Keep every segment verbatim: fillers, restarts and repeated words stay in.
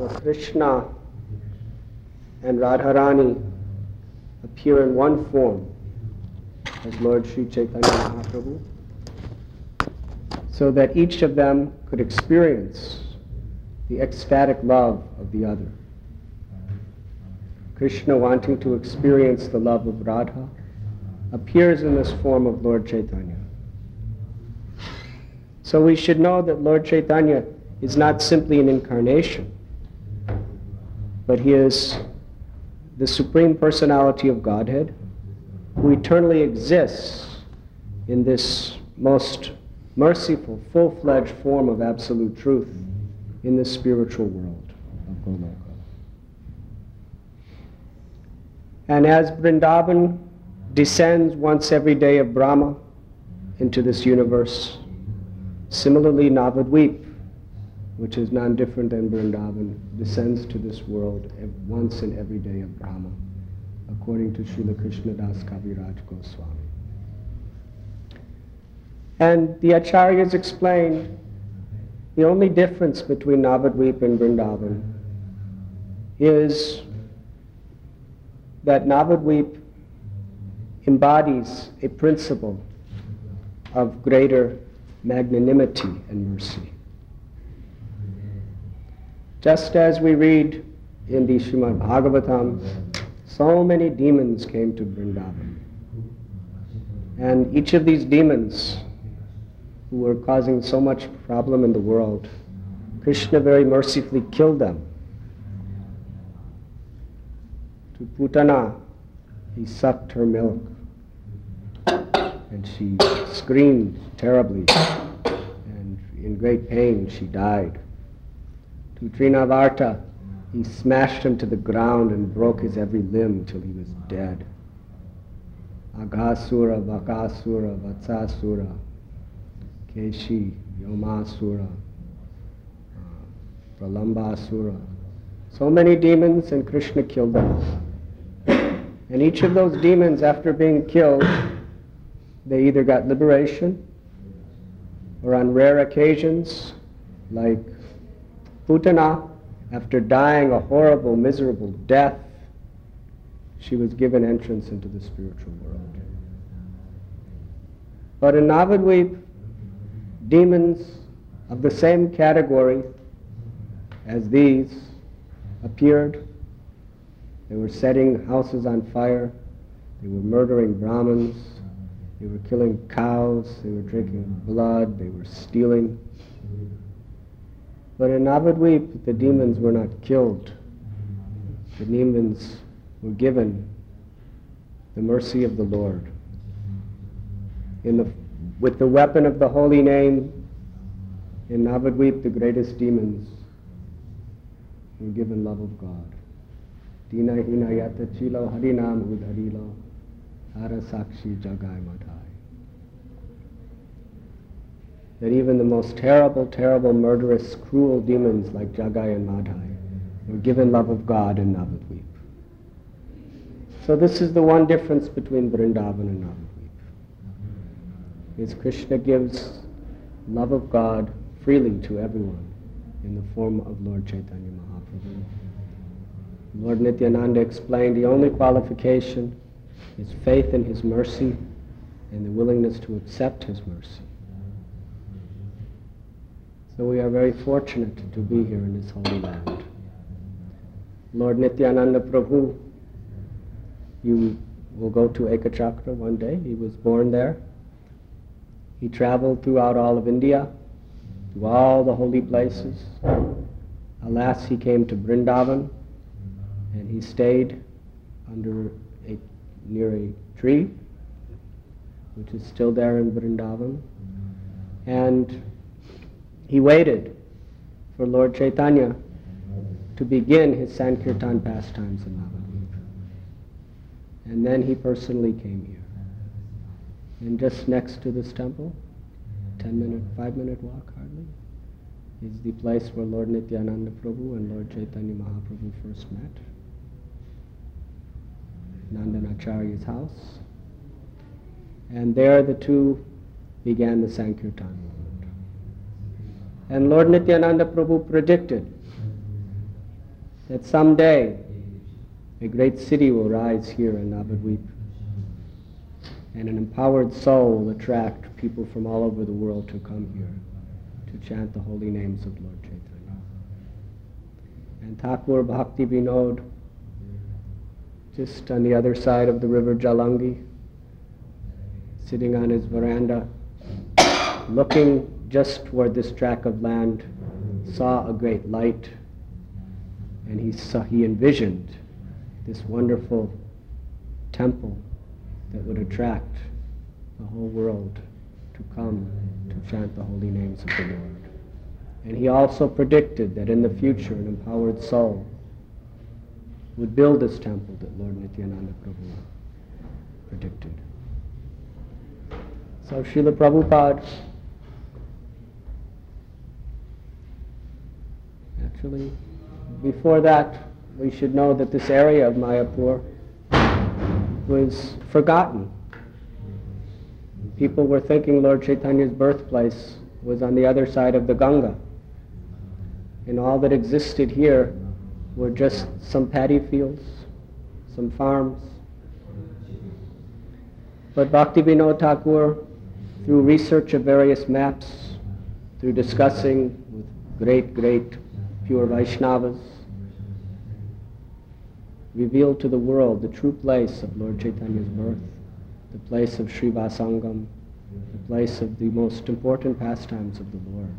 where Krishna and Radharani appear in one form as Lord Sri Chaitanya Mahaprabhu, so that each of them could experience the ecstatic love of the other. Krishna, wanting to experience the love of Radha, appears in this form of Lord Chaitanya. So we should know that Lord Chaitanya is not simply an incarnation, but he is the Supreme Personality of Godhead, who eternally exists in this most merciful, full-fledged form of absolute truth in the spiritual world of Goloka. And as Vrindavan descends once every day of Brahma into this universe, similarly Navadvip, which is non-different than Vrindavan, descends to this world once in every day of Brahma, according to Srila Krishnadas Kaviraj Goswami. And the Acharyas explained the only difference between Navadvip and Vrindavan is that Navadvip embodies a principle of greater magnanimity and mercy. Just as we read in the Srimad Bhagavatam, so many demons came to Vrindavan. And each of these demons who were causing so much problem in the world, Krishna very mercifully killed them. To Putana, he sucked her milk, and she screamed terribly, and in great pain she died. To Trinavarta, he smashed him to the ground and broke his every limb till he was dead. Aghasura, Bakasura, Vatsasura, Keshi, Yomasura, uh, Pralambasura. So many demons, and Krishna killed them. And each of those demons, after being killed, they either got liberation, or on rare occasions, like Putana, after dying a horrible, miserable death, she was given entrance into the spiritual world. But in Navadvip, demons of the same category as these appeared. They were setting houses on fire. They were murdering Brahmins. They were killing cows. They were drinking blood. They were stealing. But in Navadvip, the demons were not killed. The demons were given the mercy of the Lord. In the, with the weapon of the holy name, in Navadvip, the greatest demons were given love of God. Dina hina yata chilo harinam udharilo hara sakshi jagai madhai. That even the most terrible, terrible, murderous, cruel demons like Jagai and Madhai were given love of God in Navadvip. So this is the one difference between Vrindavan and Navadvip. Is Krishna gives love of God freely to everyone in the form of Lord Chaitanya Mahaprabhu. Lord Nityananda explained the only qualification is faith in his mercy and the willingness to accept his mercy. So we are very fortunate to be here in this holy land. Lord Nityananda Prabhu, you will go to Ekachakra one day. He was born there. He traveled throughout all of India, to all the holy places. Alas, he came to Vrindavan, and he stayed under a, near a tree, which is still there in Vrindavan. And he waited for Lord Chaitanya to begin his Sankirtan pastimes in Navadvip. And then he personally came here. And just next to this temple, ten minute, five minute walk hardly, is the place where Lord Nityananda Prabhu and Lord Chaitanya Mahaprabhu first met. Nandanacharya's house. And there the two began the Sankirtan movement. And Lord Nityananda Prabhu predicted that someday a great city will rise here in Navadvip, and an empowered soul will attract people from all over the world to come here to chant the holy names of Lord Chaitanya. And Thakur Bhakti Vinod, just on the other side of the river Jalangi, sitting on his veranda, looking just toward this tract of land, saw a great light, and he saw, he envisioned this wonderful temple that would attract the whole world to come to chant the holy names of the Lord. And he also predicted that in the future an empowered soul would build this temple that Lord Nityananda Prabhu predicted. So Srila Prabhupada, actually, before that, we should know that this area of Mayapur was forgotten. People were thinking Lord Chaitanya's birthplace was on the other side of the Ganga. And all that existed here were just some paddy fields, some farms. But Bhaktivinoda Thakur, through research of various maps, through discussing with great, great pure Vaishnavas, revealed to the world the true place of Lord Chaitanya's birth, the place of Srivasangam, the place of the most important pastimes of the Lord.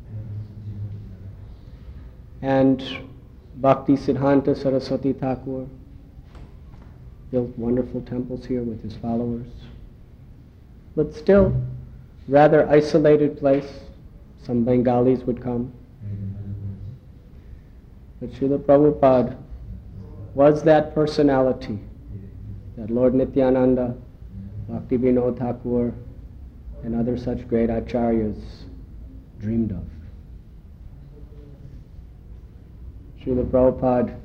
And Bhakti Siddhanta Saraswati Thakur built wonderful temples here with his followers. But still, rather isolated place. Some Bengalis would come. But Srila Prabhupada was that personality that Lord Nityananda, Bhakti Vinod Thakur, and other such great acharyas dreamed of. Srila Prabhupada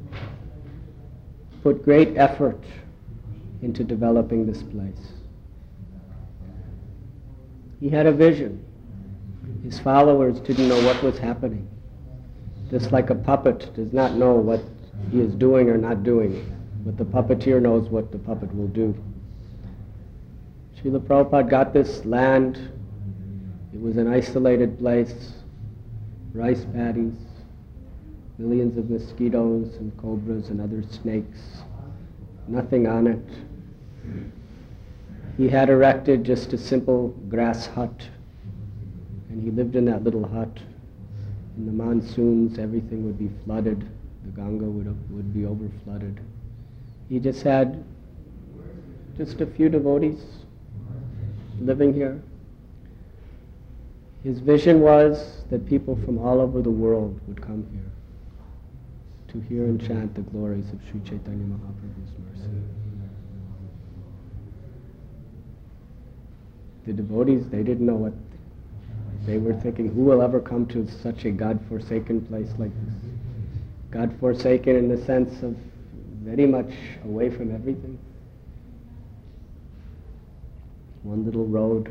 put great effort into developing this place. He had a vision. His followers didn't know what was happening. Just like a puppet does not know what he is doing or not doing, but the puppeteer knows what the puppet will do. Srila Prabhupada got this land. It was an isolated place, rice paddies, millions of mosquitoes and cobras and other snakes, nothing on it. He had erected just a simple grass hut, and he lived in that little hut. In the monsoons, everything would be flooded. The Ganga would, would be over-flooded. He just had just a few devotees living here. His vision was that people from all over the world would come here to hear and chant the glories of Sri Chaitanya Mahaprabhu's mercy. The devotees, they didn't know what they were thinking. Who will ever come to such a God-forsaken place like this? God-forsaken in the sense of very much away from everything. One little road.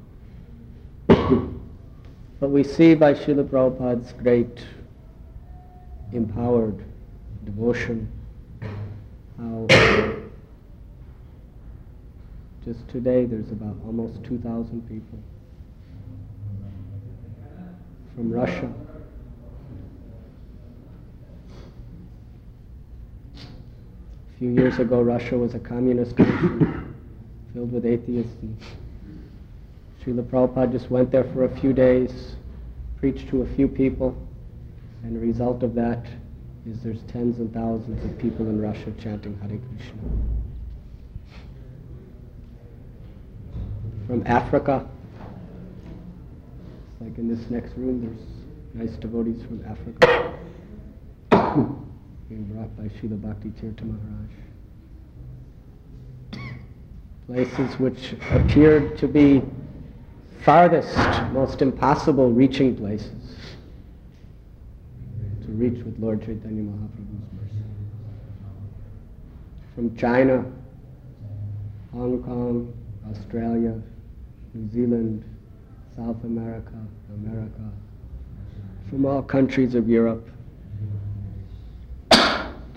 But we see by Srila Prabhupada's great empowered devotion how just today there's about almost two thousand people from Russia. A few years ago, Russia was a communist country filled with atheists. And Srila Prabhupada just went there for a few days, preached to a few people, and the result of that is there's tens and thousands of people in Russia chanting Hare Krishna. From Africa, like in this next room, there's nice devotees from Africa being brought by Srila Bhakti Tirtha Maharaj. Places which appeared to be farthest, most impossible reaching places to reach with Lord Chaitanya Mahaprabhu's mercy. From China, Hong Kong, Australia, New Zealand, South America, America, from all countries of Europe,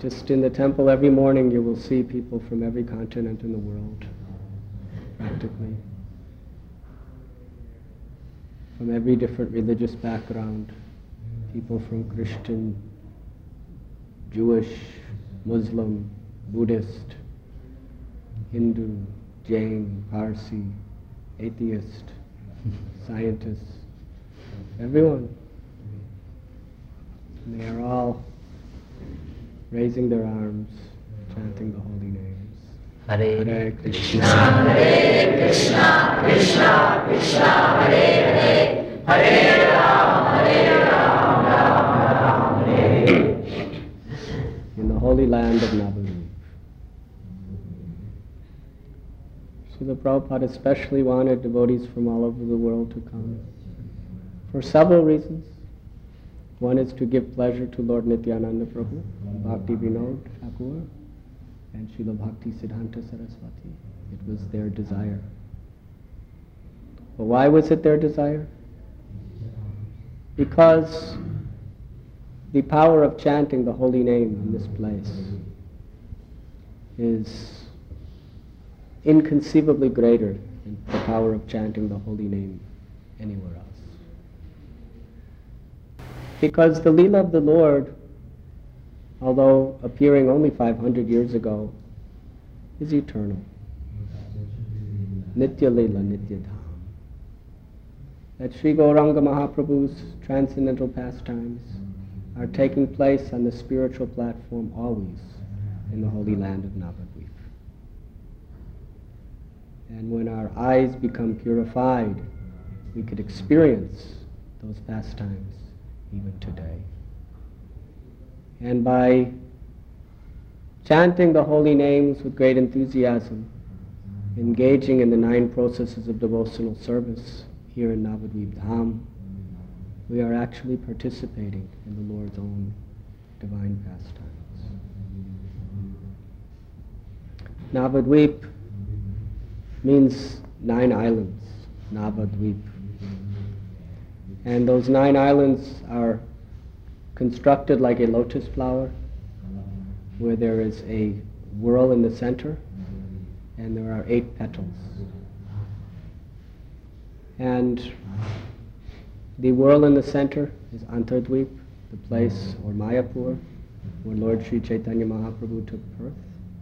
Just in the temple every morning you will see people from every continent in the world, practically. From every different religious background. People from Christian, Jewish, Muslim, Buddhist, Hindu, Jain, Parsi, atheist, scientists, everyone. And they are all raising their arms, chanting the holy names. Hare, Hare Krishna, Hare Krishna, Krishna Krishna, Hare Hare, Hare Ram, Hare Ram, Ram Ram, Hare Hare. In the holy land of Navadvip. Srila Prabhupada especially wanted devotees from all over the world to come for several reasons. One is to give pleasure to Lord Nityananda Prabhu, Bhakti Vinod Thakur, and Srila Bhakti Siddhanta Saraswati. It was their desire. But why was it their desire? Because the power of chanting the holy name in this place is inconceivably greater than the power of chanting the holy name anywhere else. Because the Leela of the Lord, although appearing only five hundred years ago, is eternal. Nitya Leela, Nitya Dham. That Sri Gauranga Mahaprabhu's transcendental pastimes are taking place on the spiritual platform always in the holy land of Navadvip. And when our eyes become purified, we could experience those pastimes even today. And by chanting the holy names with great enthusiasm, engaging in the nine processes of devotional service here in Navadvip Dham, we are actually participating in the Lord's own divine pastimes. Navadvip means nine islands, Navadvip. And those nine islands are constructed like a lotus flower, where there is a whorl in the center, and there are eight petals. And the whorl in the center is Antardvip, the place, or Mayapur, where Lord Sri Chaitanya Mahaprabhu took birth.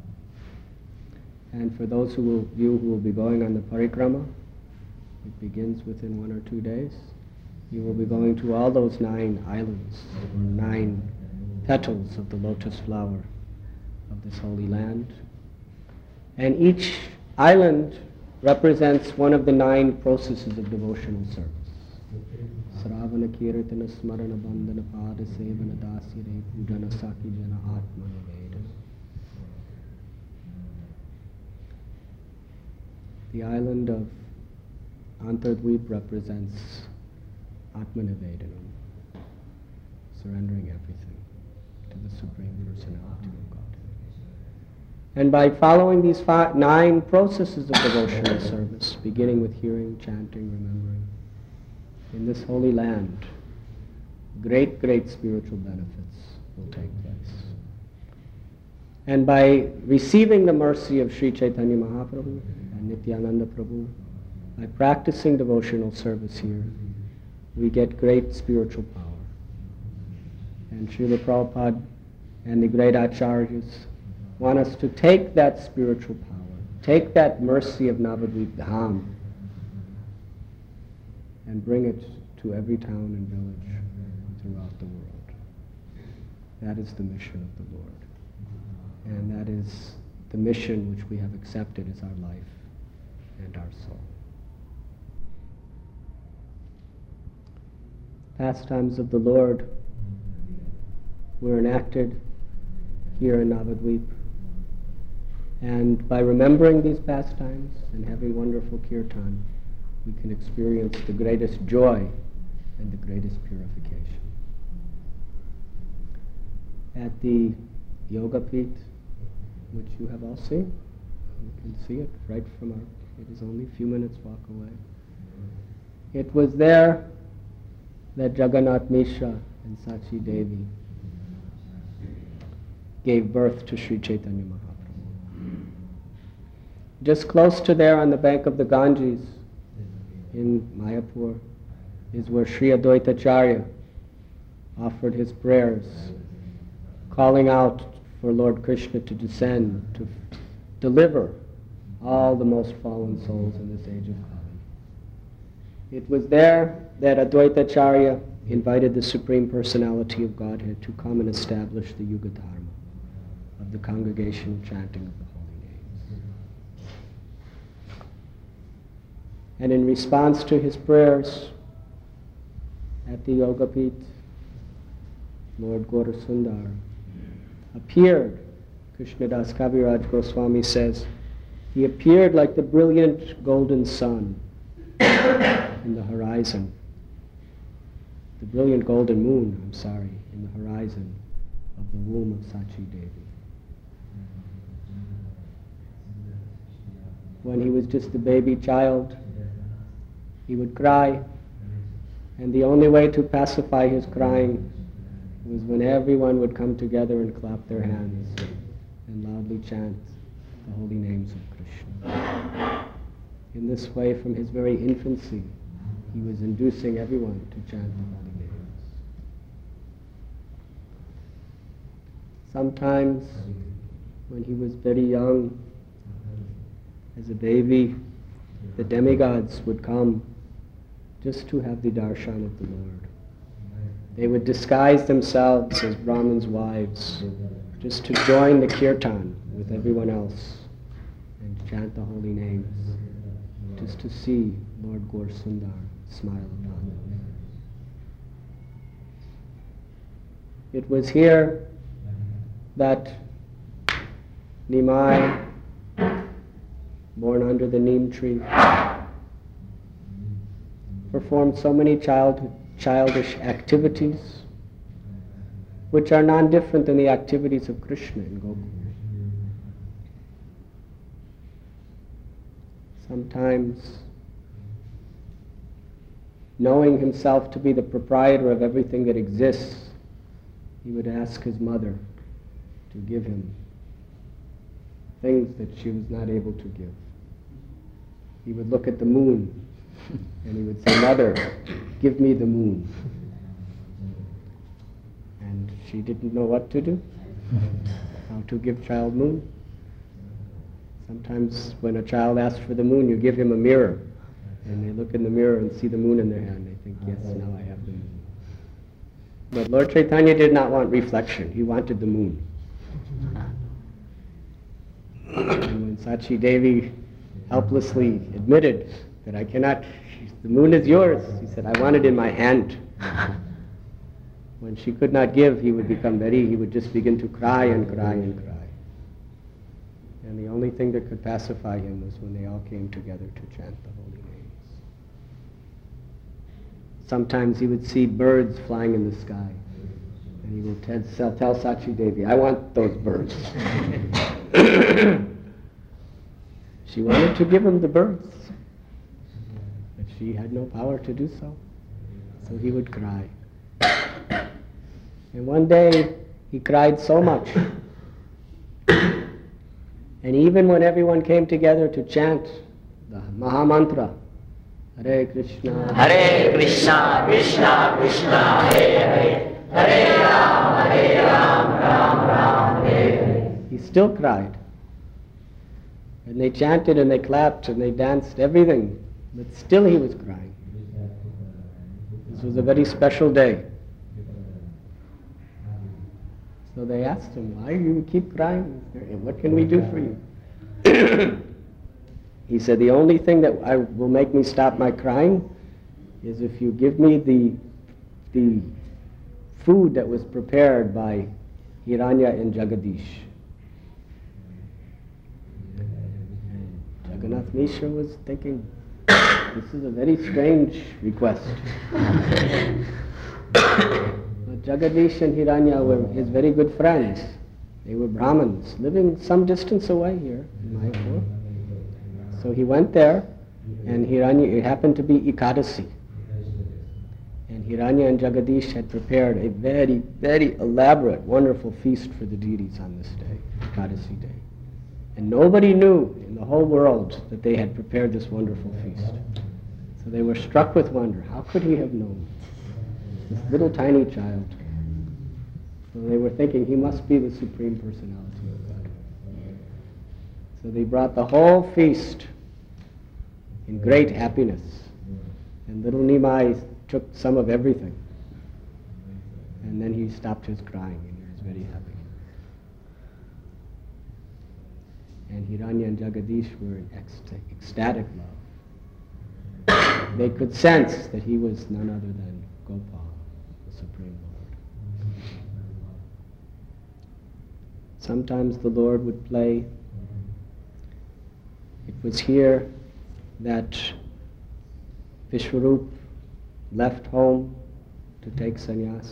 And for those who will, you who will be going on the parikrama, it begins within one or two days. You will be going to all those nine islands, or nine petals of the lotus flower of this holy land. And each island represents one of the nine processes of devotional service. Sravana Kirtana Smarana Bandhana Pada Sevana Dasire Pujana Saki Jana Atma Nivedana. The island of Antardvip represents Atmanivedanam, surrendering everything to the Supreme Personality of God. And by following these five, nine processes of devotional service, beginning with hearing, chanting, remembering, in this holy land, great, great spiritual benefits will take place. And by receiving the mercy of Sri Chaitanya Mahaprabhu and Nityananda Prabhu, by practicing devotional service here, we get great spiritual power. And Srila Prabhupada and the great acharyas want us to take that spiritual power, take that mercy of Navadvip Dham, and bring it to every town and village throughout the world. That is the mission of the Lord. And that is the mission which we have accepted as our life and our soul. Pastimes of the Lord were enacted here in Navadvip. And by remembering these pastimes and having wonderful kirtan, we can experience the greatest joy and the greatest purification. At the Yoga Pit, which you have all seen, you can see it right from our, it is only a few minutes walk away. It was there that Jagannath Mishra and Sachi Devi gave birth to Sri Chaitanya Mahaprabhu. Just close to there on the bank of the Ganges in Mayapur is where Sri Advaita Acharya offered his prayers, calling out for Lord Krishna to descend, to f- deliver all the most fallen souls in this age of Kali. It was there that Advaita Acharya invited the Supreme Personality of Godhead to come and establish the Yuga Dharma of the congregational chanting of the holy names. And in response to his prayers at the Yogapith, Lord Gaurasundar appeared. Krishnadas Kaviraj Goswami says, he appeared like the brilliant golden sun in the horizon. The brilliant golden moon, I'm sorry, in the horizon of the womb of Sachi Devi. When he was just a baby child, he would cry, and the only way to pacify his crying was when everyone would come together and clap their hands and loudly chant the holy names of Krishna. In this way, from his very infancy, he was inducing everyone to chant the holy names. Sometimes, when he was very young, as a baby, the demigods would come just to have the darshan of the Lord. They would disguise themselves as Brahmins' wives, just to join the kirtan with everyone else and chant the holy names, just to see Lord Gaurasundar smile upon them. It was here that Nimai, born under the neem tree, performed so many child, childish activities which are non-different than the activities of Krishna in Gokul. Sometimes, knowing himself to be the proprietor of everything that exists, he would ask his mother to give him things that she was not able to give. He would look at the moon and he would say, "Mother, give me the moon." And she didn't know what to do, how to give child moon. Sometimes when a child asks for the moon, you give him a mirror, and they look in the mirror and see the moon in their hand. They think, "Yes, now I have the moon." But Lord Chaitanya did not want reflection. He wanted the moon. And when Sachi Devi helplessly admitted that I cannot, the moon is yours, he said, "I want it in my hand." When she could not give, he would become very, he would just begin to cry and cry and cry. And the only thing that could pacify him was when they all came together to chant the holy names. Sometimes he would see birds flying in the sky, and he would tell, tell Sachi Devi, "I want those birds." She wanted to give him the birds, but she had no power to do so. So he would cry. And one day, he cried so much. And even when everyone came together to chant the Maha Mantra, Hare Krishna, Hare Krishna, Krishna Krishna, Hare Hare, Hare Ram, Hare Ram, Ram Ram, Hare Hare, he still cried. And they chanted and they clapped and they danced, everything, but still he was crying. This was a very special day. So they asked him, "Why do you keep crying? What can we do for you?" He said, "The only thing that I, will make me stop my crying is if you give me the, the food that was prepared by Hiranya and Jagadish." And Jagannath Mishra was thinking, this is a very strange request. But Jagadish and Hiranya were his very good friends. They were Brahmins, living some distance away here in Mayapur. So he went there, and Hiranya, it happened to be Ekadasi. And Hiranya and Jagadish had prepared a very, very elaborate, wonderful feast for the deities on this day, Ekadasi day. And nobody knew in the whole world that they had prepared this wonderful feast. So they were struck with wonder. How could he have known? This little tiny child. So they were thinking he must be the Supreme Personality of God. So they brought the whole feast in great happiness. And little Nimai took some of everything. And then he stopped his crying and he was very happy. And Hiranya and Jagadish were in ecst- ecstatic love. They could sense that he was none other than Gopal, the Supreme Lord. Sometimes the Lord would play. It was here that Vishwarup left home to take sannyas.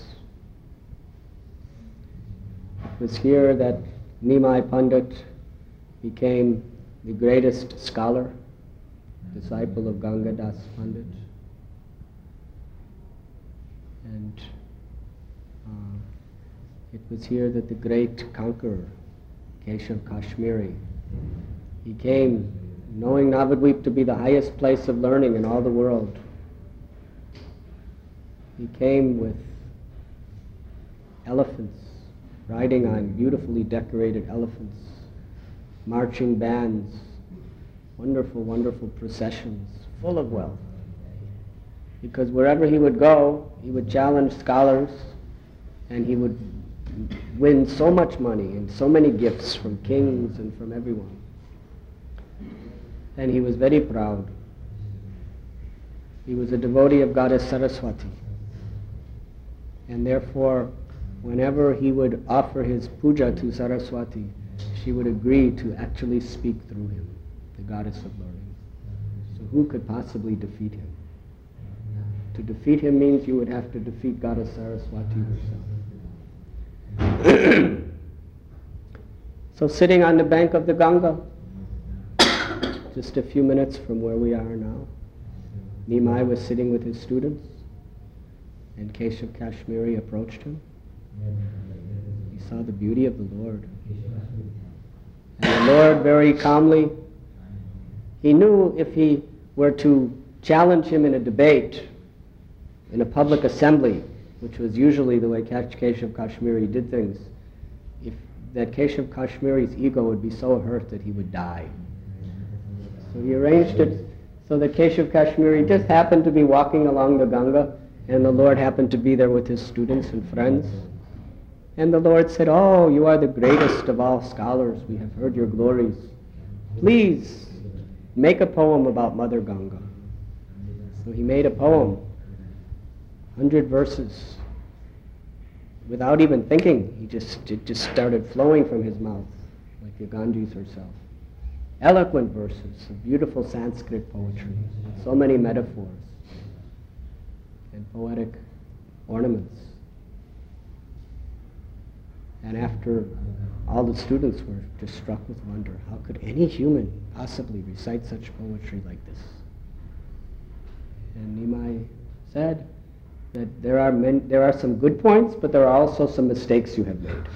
It was here that Nimai Pandit became the greatest scholar, disciple of Gangadas Pandit. And uh, it was here that the great conqueror, Keshav Kashmiri, he came knowing Navadvip to be the highest place of learning in all the world. He came with elephants, riding on beautifully decorated elephants, marching bands, wonderful, wonderful processions, full of wealth. Because wherever he would go, he would challenge scholars, and he would win so much money and so many gifts from kings and from everyone. And he was very proud. He was a devotee of Goddess Saraswati. And therefore, whenever he would offer his puja to Saraswati, she would agree to actually speak through him, the goddess of learning. So who could possibly defeat him? To defeat him means you would have to defeat Goddess Saraswati herself. So sitting on the bank of the Ganga, just a few minutes from where we are now, Nimai was sitting with his students, and Keshav Kashmiri approached him. He saw the beauty of the Lord. And the Lord very calmly, he knew if he were to challenge him in a debate, in a public assembly, which was usually the way Keshav Kashmiri did things, if that Keshav Kashmiri's ego would be so hurt that he would die. So he arranged it so that Keshav Kashmiri just happened to be walking along the Ganga, and the Lord happened to be there with his students and friends. And the Lord said, "Oh, you are the greatest of all scholars. We have heard your glories. Please make a poem about Mother Ganga." So he made a poem, hundred verses. Without even thinking, he just it just started flowing from his mouth, like the Ganges herself. Eloquent verses of beautiful Sanskrit poetry, with so many metaphors and poetic ornaments. And after all the students were just struck with wonder, how could any human possibly recite such poetry like this? And Nimai said that there are many, there are some good points, but there are also some mistakes you have made.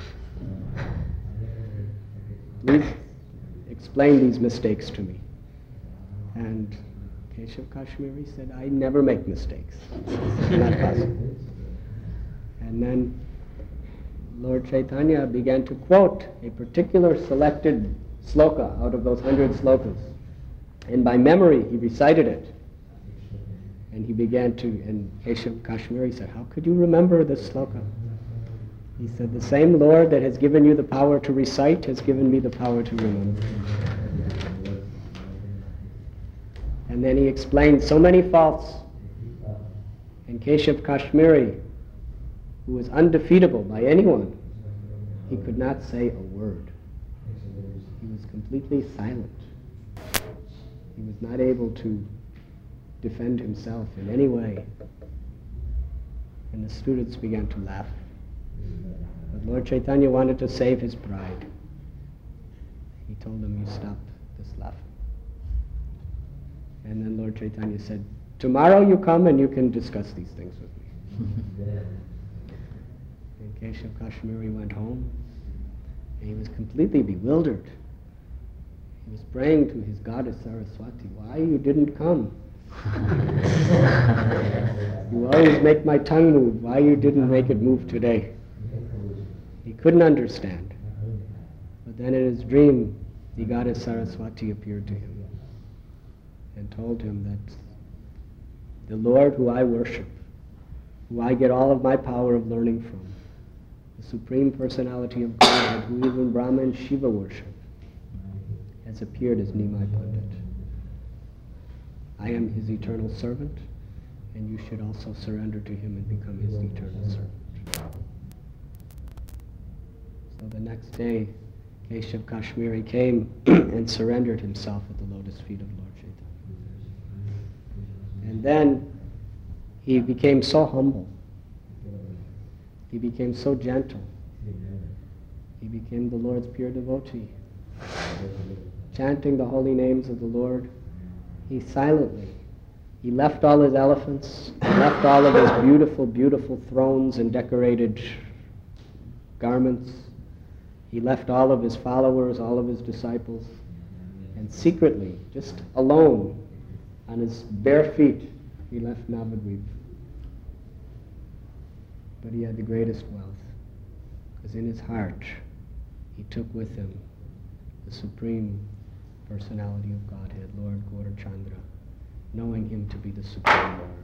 Please explain these mistakes to me. And Keshav Kashmiri said, "I never make mistakes. It's not possible." And then Lord Chaitanya began to quote a particular selected sloka out of those hundred slokas. And by memory, he recited it. And he began to, and Keshav Kashmiri said, "How could you remember this sloka?" He said, "The same Lord that has given you the power to recite has given me the power to remember." And then he explained so many faults. And Keshav Kashmiri, who was undefeatable by anyone, he could not say a word. He was completely silent. He was not able to defend himself in any way. And the students began to laugh. But Lord Chaitanya wanted to save his pride. He told them, "You stop this laughing." And then Lord Chaitanya said, "Tomorrow you come and you can discuss these things with me." And Keshav Kashmiri went home, and he was completely bewildered. He was praying to his goddess Saraswati, why you didn't come? You always make my tongue move, why you didn't make it move today? He couldn't understand. But then in his dream, the goddess Saraswati appeared to him and told him that the Lord who I worship, who I get all of my power of learning from, the Supreme Personality of Godhead, who even Brahma and Shiva worship, has appeared as Nimai Pandit. I am his eternal servant, and you should also surrender to him and become his eternal servant. So the next day, Keshav Kashmiri came and surrendered himself at the lotus feet of Lord Chaitanya. And then he became so humble. He became so gentle. He became the Lord's pure devotee. Chanting the holy names of the Lord, he silently, he left all his elephants, he left all of his beautiful, beautiful thrones and decorated garments. He left all of his followers, all of his disciples, and secretly, just alone, on his bare feet, he left Navadvip. But he had the greatest wealth, because in his heart, he took with him the Supreme Personality of Godhead, Lord Gaurachandra, knowing him to be the Supreme Lord.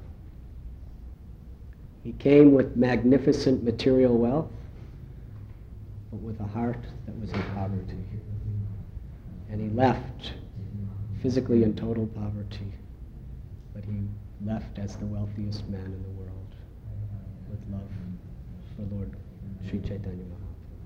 He came with magnificent material wealth, but with a heart that was in poverty. And he left physically in total poverty, but he left as the wealthiest man in the world with love for Lord Sri Chaitanya Mahaprabhu.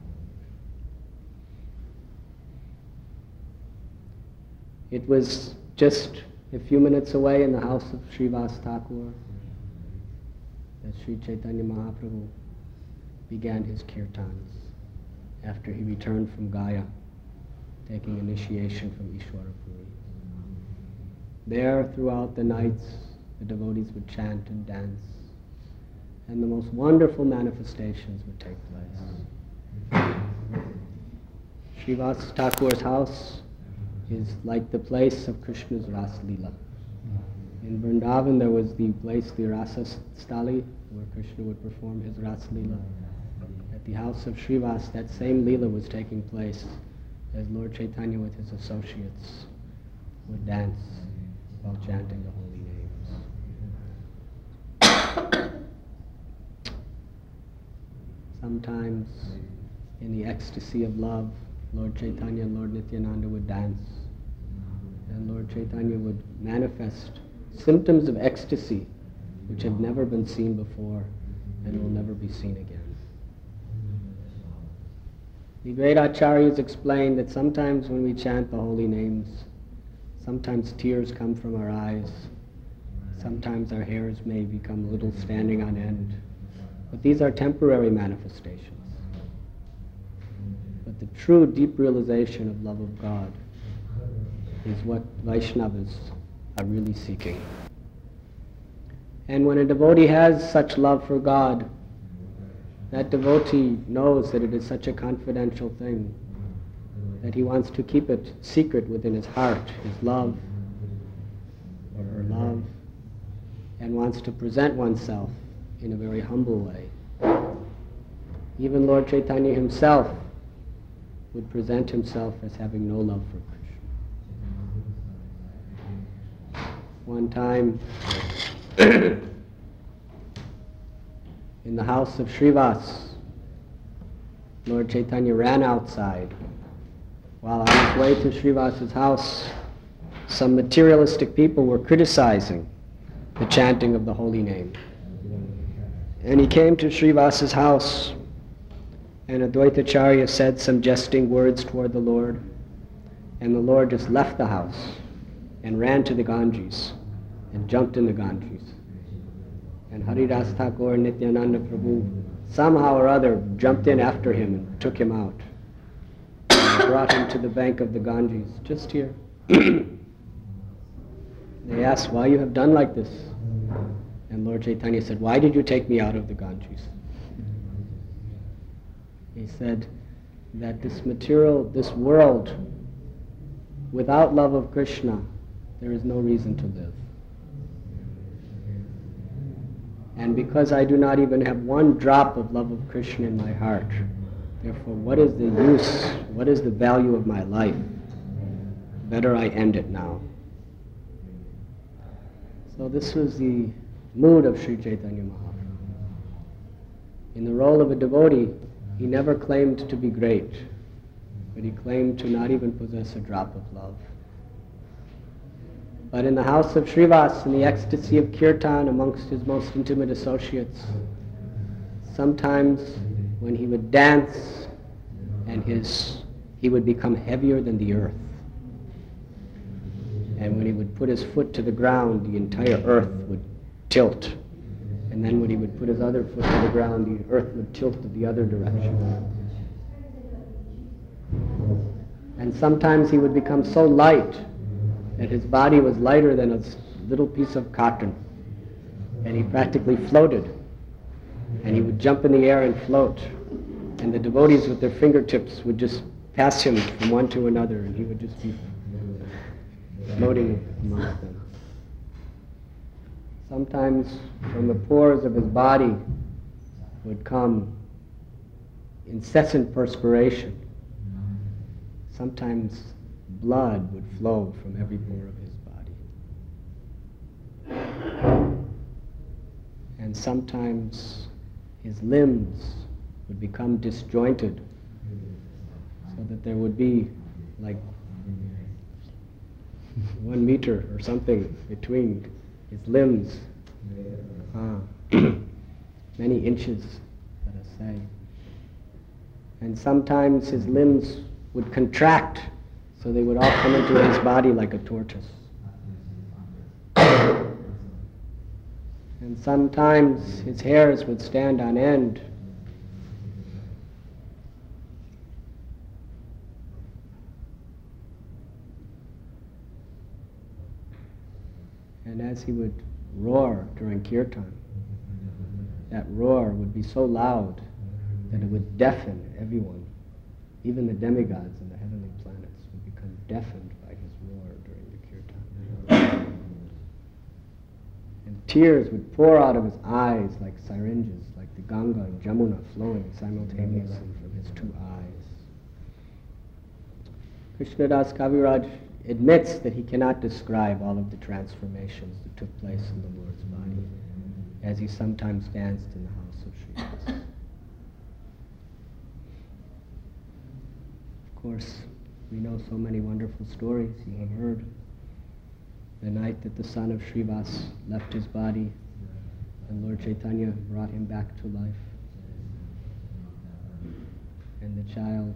It was just a few minutes away in the house of Srivas Thakur that Sri Chaitanya Mahaprabhu began his kirtans after he returned from Gaya, taking initiation from Ishwarapuri. There, throughout the nights, the devotees would chant and dance, and the most wonderful manifestations would take place. Srivas Thakur's house is like the place of Krishna's Ras Leela. In Vrindavan there was the place, the Rasa Stali, where Krishna would perform his Ras Leela. At the house of Srivas, that same Leela was taking place as Lord Chaitanya with his associates would dance while chanting the holy names. Sometimes, in the ecstasy of love, Lord Chaitanya and Lord Nityananda would dance, and Lord Chaitanya would manifest symptoms of ecstasy which have never been seen before and will never be seen again. The great acharyas explain that sometimes when we chant the holy names, sometimes tears come from our eyes, sometimes our hairs may become a little standing on end, but these are temporary manifestations. But the true deep realization of love of God is what Vaishnavas are really seeking. And when a devotee has such love for God, that devotee knows that it is such a confidential thing that he wants to keep it secret within his heart, his love or her love, and wants to present oneself in a very humble way. Even Lord Chaitanya himself would present himself as having no love for Krishna. One time, in the house of Srivas, Lord Chaitanya ran outside. While on his way to Srivas's house, some materialistic people were criticizing the chanting of the holy name. And he came to Srivas's house, and Advaitacharya said some jesting words toward the Lord, and the Lord just left the house and ran to the Ganges and jumped in the Ganges. And Haridas Thakur and Nityananda Prabhu somehow or other jumped in after him and took him out. And brought him to the bank of the Ganges, just here. They asked, why you have done like this? And Lord Chaitanya said, why did you take me out of the Ganges? He said that this material, this world, without love of Krishna, there is no reason to live. And because I do not even have one drop of love of Krishna in my heart, therefore what is the use, what is the value of my life? Better I end it now. So this was the mood of Sri Chaitanya Mahaprabhu. In the role of a devotee, he never claimed to be great, but he claimed to not even possess a drop of love. But in the house of Srivas, in the ecstasy of kirtan amongst his most intimate associates, sometimes when he would dance, and his he would become heavier than the earth. And when he would put his foot to the ground, the entire earth would tilt. And then when he would put his other foot to the ground, the earth would tilt to the other direction. And sometimes he would become so light that his body was lighter than a little piece of cotton. And he practically floated. And he would jump in the air and float. And the devotees with their fingertips would just pass him from one to another, and he would just be floating amongst them. Sometimes from the pores of his body would come incessant perspiration. Sometimes blood would flow from every pore of his body. And sometimes his limbs would become disjointed so that there would be like one meter or something between his limbs, ah, many inches, let us say. And sometimes his limbs would contract so they would all come into his body like a tortoise. And sometimes his hairs would stand on end. And as he would roar during kirtan, that roar would be so loud that it would deafen everyone. Even the demigods and the heavenly planets would become deafened by his roar during the kirtan. And tears would pour out of his eyes like syringes, like the Ganga and Jamuna flowing simultaneously from his two eyes. Krishnadas Kaviraj admits that he cannot describe all of the transformations that took place in the Lord's body as he sometimes danced in the house of Srivas. Of course, we know so many wonderful stories you have heard. The night that the son of Srivas left his body and Lord Chaitanya brought him back to life. And the child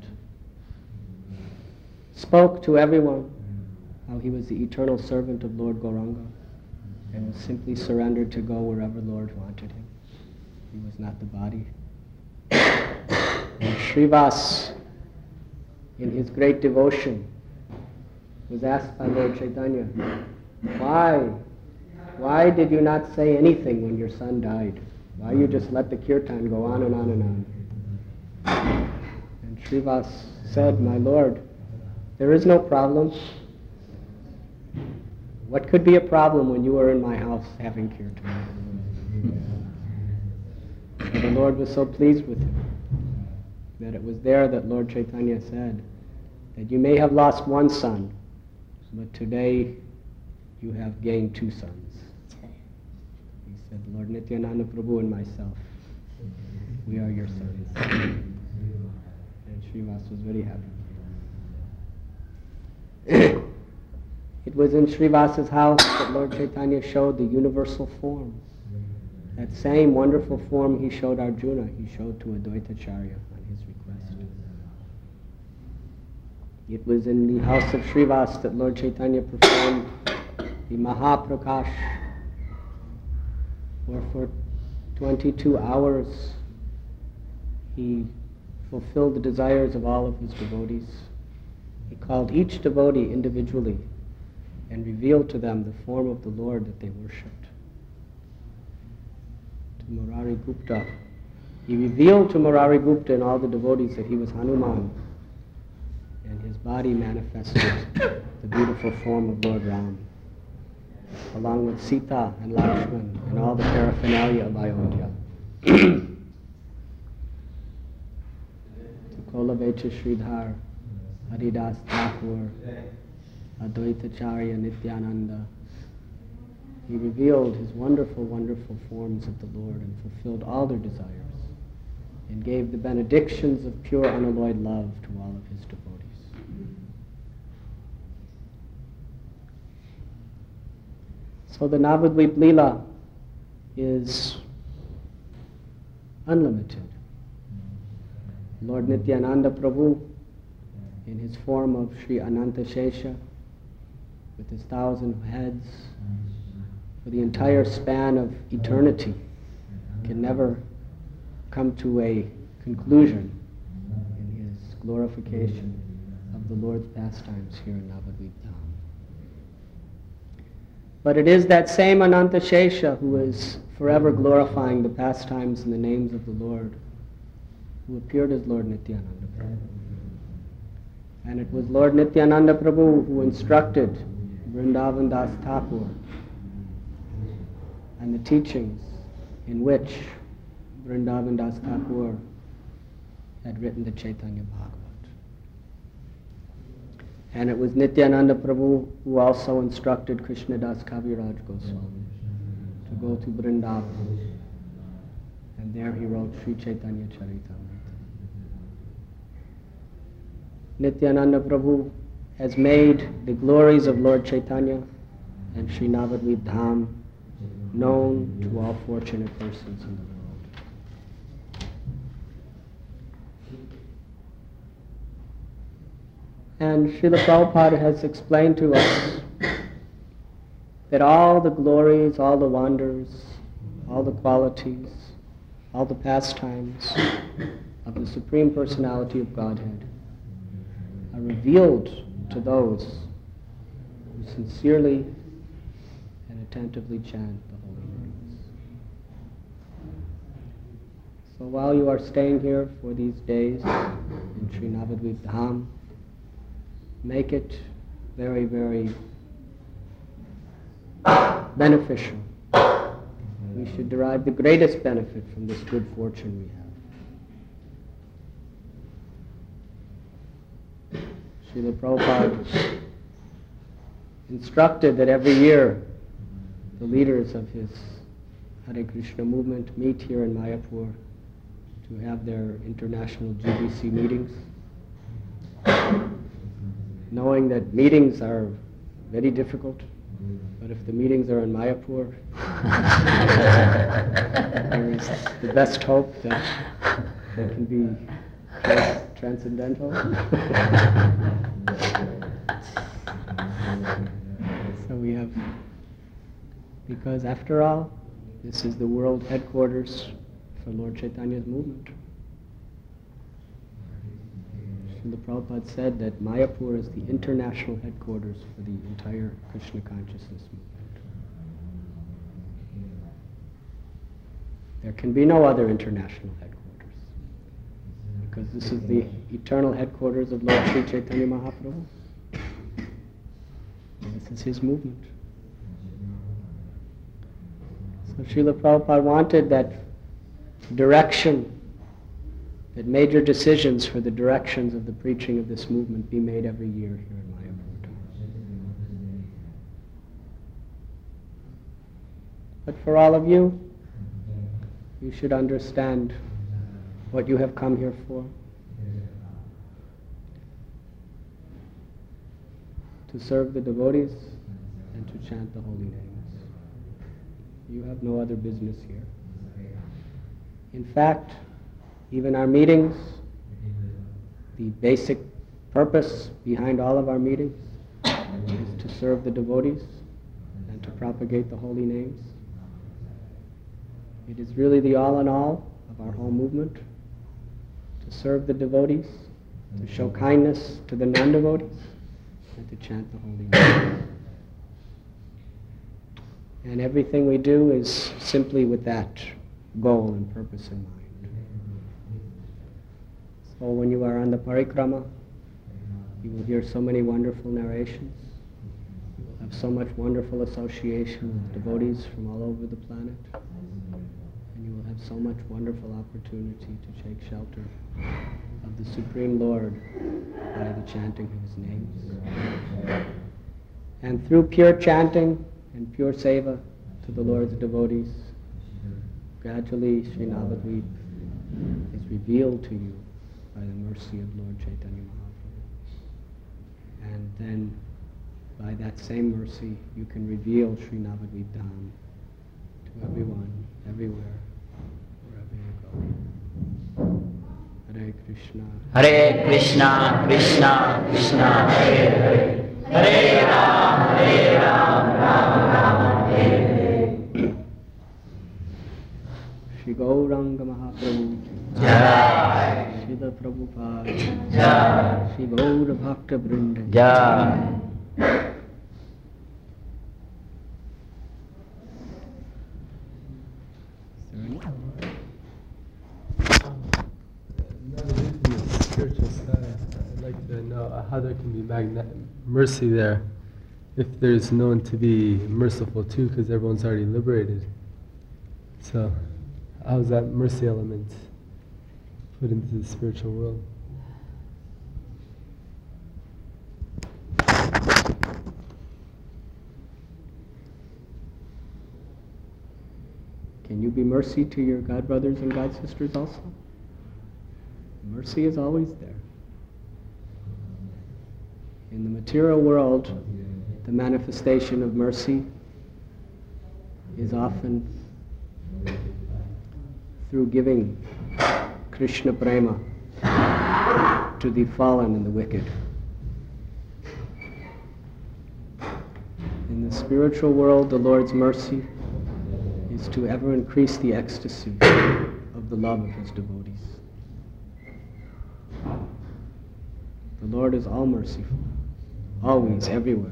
spoke to everyone how he was the eternal servant of Lord Gauranga and was simply surrendered to go wherever Lord wanted him. He was not the body. And Srivas, in his great devotion, was asked by Lord Chaitanya, why? Why did you not say anything when your son died? Why you just let the kirtan go on and on and on? And Srivas said, my Lord, there is no problem. What could be a problem when you were in my house having kirtan? And the Lord was so pleased with him that it was there that Lord Chaitanya said that you may have lost one son, but today you have gained two sons. He said, Lord Nityananda Prabhu and myself, we are your sons. And Srivas was very happy. It was in Srivas's house that Lord Chaitanya showed the universal form. That same wonderful form he showed Arjuna, he showed to Advaitacharya on his request. It was in the house of Srivas that Lord Chaitanya performed the Mahaprakash, where for twenty-two hours he fulfilled the desires of all of his devotees. He called each devotee individually and revealed to them the form of the Lord that they worshipped. to Murari Gupta. He revealed to Murari Gupta and all the devotees that he was Hanuman, and his body manifested the beautiful form of Lord Ram, along with Sita and Lakshman and all the paraphernalia of Ayodhya. Kolavecha Sridhar, Haridas Thakur, Advaitacharya Nityananda. He revealed his wonderful, wonderful forms of the Lord and fulfilled all their desires and gave the benedictions of pure unalloyed love to all of his devotees. So the Navadvip Leela is unlimited. Lord Nityananda Prabhu, in his form of Sri Ananta Shesha, with his thousand heads, for the entire span of eternity, can never come to a conclusion in his glorification of the Lord's pastimes here in Navadvip Dham. But it is that same Ananta Shesha who is forever glorifying the pastimes and the names of the Lord, who appeared as Lord Nityananda Prabhu. And it was Lord Nityananda Prabhu who instructed Vrindavan Das Thakur and the teachings in which Vrindavan Das Thakur had written the Chaitanya Bhagavat. And it was Nityananda Prabhu who also instructed Krishnadas Kaviraj Goswami to go to Vrindavan. And there he wrote Sri Chaitanya Charitamrita. Nityananda Prabhu has made the glories of Lord Chaitanya and Sri Navadvip Dham known to all fortunate persons in the world. And Srila Prabhupada has explained to us that all the glories, all the wonders, all the qualities, all the pastimes of the Supreme Personality of Godhead are revealed to those who sincerely and attentively chant the holy names. So while you are staying here for these days in Sri Navadvip Dham, make it very, very beneficial. We should derive the greatest benefit from this good fortune we have. Srila Prabhupada instructed that every year the leaders of his Hare Krishna movement meet here in Mayapur to have their international G B C meetings, knowing that meetings are very difficult, but if the meetings are in Mayapur, there is the best hope that they can be trans- transcendental. So we have, because after all, this is the world headquarters for Lord Chaitanya's movement. Srila Prabhupada said that Mayapur is the international headquarters for the entire Krishna consciousness movement. There can be no other international headquarters, because this is the eternal headquarters of Lord Sri Chaitanya Mahaprabhu. This is his movement. So Srila Prabhupada wanted that direction, that major decisions for the directions of the preaching of this movement be made every year here in Mayapur. But for all of you, you should understand what you have come here for. To serve the devotees and to chant the holy names. You have no other business here. In fact, even our meetings, the basic purpose behind all of our meetings is to serve the devotees and to propagate the holy names. It is really the all in all of our whole movement, to serve the devotees, to show kindness to the non-devotees, and to chant the holy names. And everything we do is simply with that goal and purpose in mind. So when you are on the parikrama, you will hear so many wonderful narrations. You will have so much wonderful association with devotees from all over the planet. And you will have so much wonderful opportunity to take shelter of the Supreme Lord by the chanting of His names. And through pure chanting and pure seva to the Lord's devotees, gradually Sri Navadvip is revealed to you by the mercy of Lord Chaitanya Mahaprabhu. And then by that same mercy you can reveal Sri Navadvip Dham to everyone, everywhere, wherever you go. Hare Krishna. Hare Krishna, Krishna, Krishna, Hare Hare. Hare Ram, Hare Ram, Ram Ram, Hare Hare. Shri Gauranga Mahaprabhu Jai. Srila Prabhupada Jai. Shri Gaura Bhakta Vrinda Jai. Spiritual side, I'd like to know how there can be magna- mercy there if there's no one to be merciful to, because everyone's already liberated. So, how's that mercy element put into the spiritual world? Can you be mercy to your God brothers and God sisters also? Mercy is always there. In the material world, the manifestation of mercy is often through giving Krishna prema to the fallen and the wicked. In the spiritual world, the Lord's mercy is to ever increase the ecstasy of the love of His devotees. The Lord is all merciful, always, everywhere.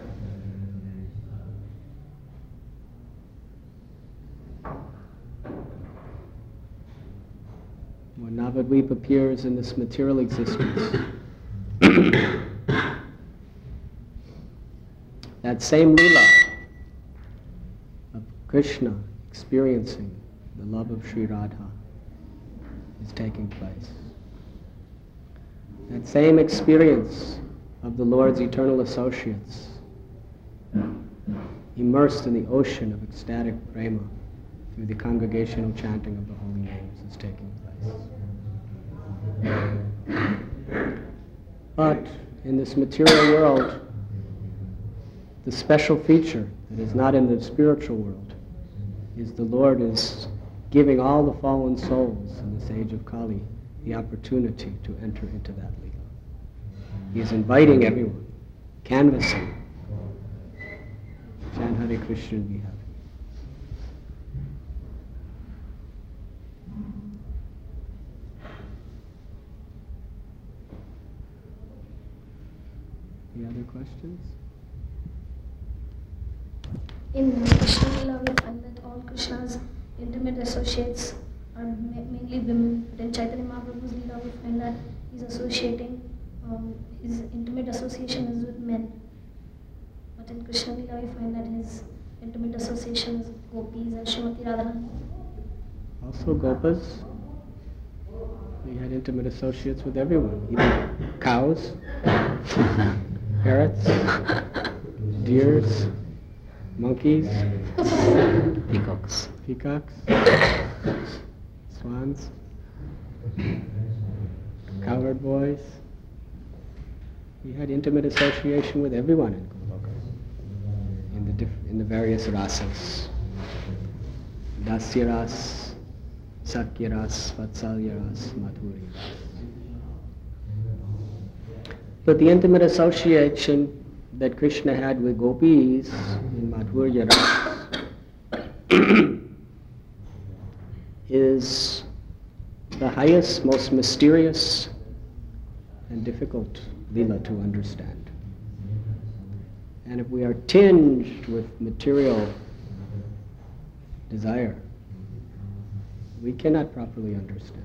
When Navadvip appears in this material existence, that same lila of Krishna experiencing the love of Sri Radha is taking place. That same experience of the Lord's eternal associates immersed in the ocean of ecstatic prema through the congregational chanting of the holy names is taking place. But in this material world, the special feature that is not in the spiritual world is the Lord is giving all the fallen souls in this age of Kali the opportunity to enter into that Leela. He is inviting everyone, canvassing. Chant Hare Krishna and be happy. Any other questions? In Krishna Leela, we find that all Krishna's intimate associates are ma- mainly women. But in Chaitanya Mahaprabhu's Leela, we find that he's associating, um, his intimate association is with men. But in Krishna Leela, we find that his intimate association is with gopis and Srimati Radharani. Also Gopas. He had intimate associates with everyone, even cows, parrots, deers, monkeys, Peacocks. peacocks, swans, cowherd boys. He had intimate association with everyone in Goloka, in the diff- in the various rasas, dasya ras, sakya ras, vatsalya ras, madhurya ras. But the intimate association that Krishna had with gopis in Madhurya Ras is the highest, most mysterious and difficult lila to understand. And if we are tinged with material desire, we cannot properly understand.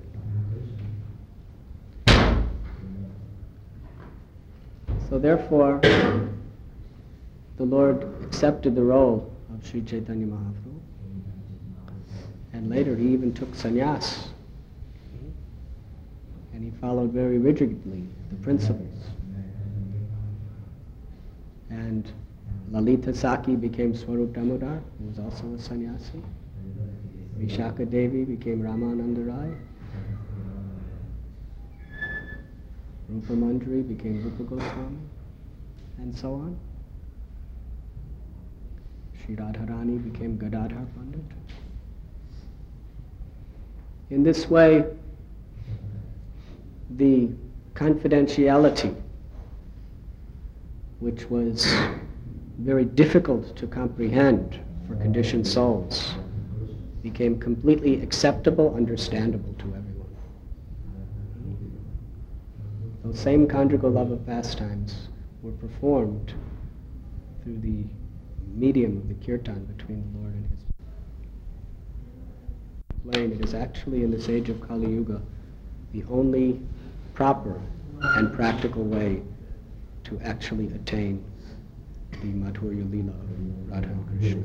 So therefore, the Lord accepted the role of Sri Chaitanya Mahaprabhu, and later he even took sannyas, and he followed very rigidly the principles. And Lalita Saki became Swarup Damodar, who was also a sannyasi. Vishaka Devi became Ramananda Rai. Rupa Manjari became Rupa Goswami, and so on. Sri Radharani became Gadadhar Pandit. In this way, the confidentiality, which was very difficult to comprehend for conditioned souls, became completely acceptable, understandable to everyone. Those same conjugal love of pastimes were performed through the medium of the kirtan between the Lord and his plain. It is actually in this age of Kali Yuga the only proper and practical way to actually attain the Madhurya Leela of Radha and Krishna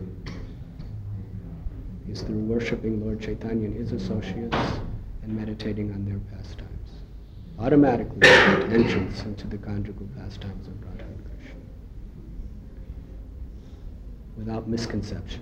is through worshipping Lord Chaitanya and his associates and meditating on their pastimes. Automatically you get entrance into the conjugal pastimes of Radha and Krishna without misconception.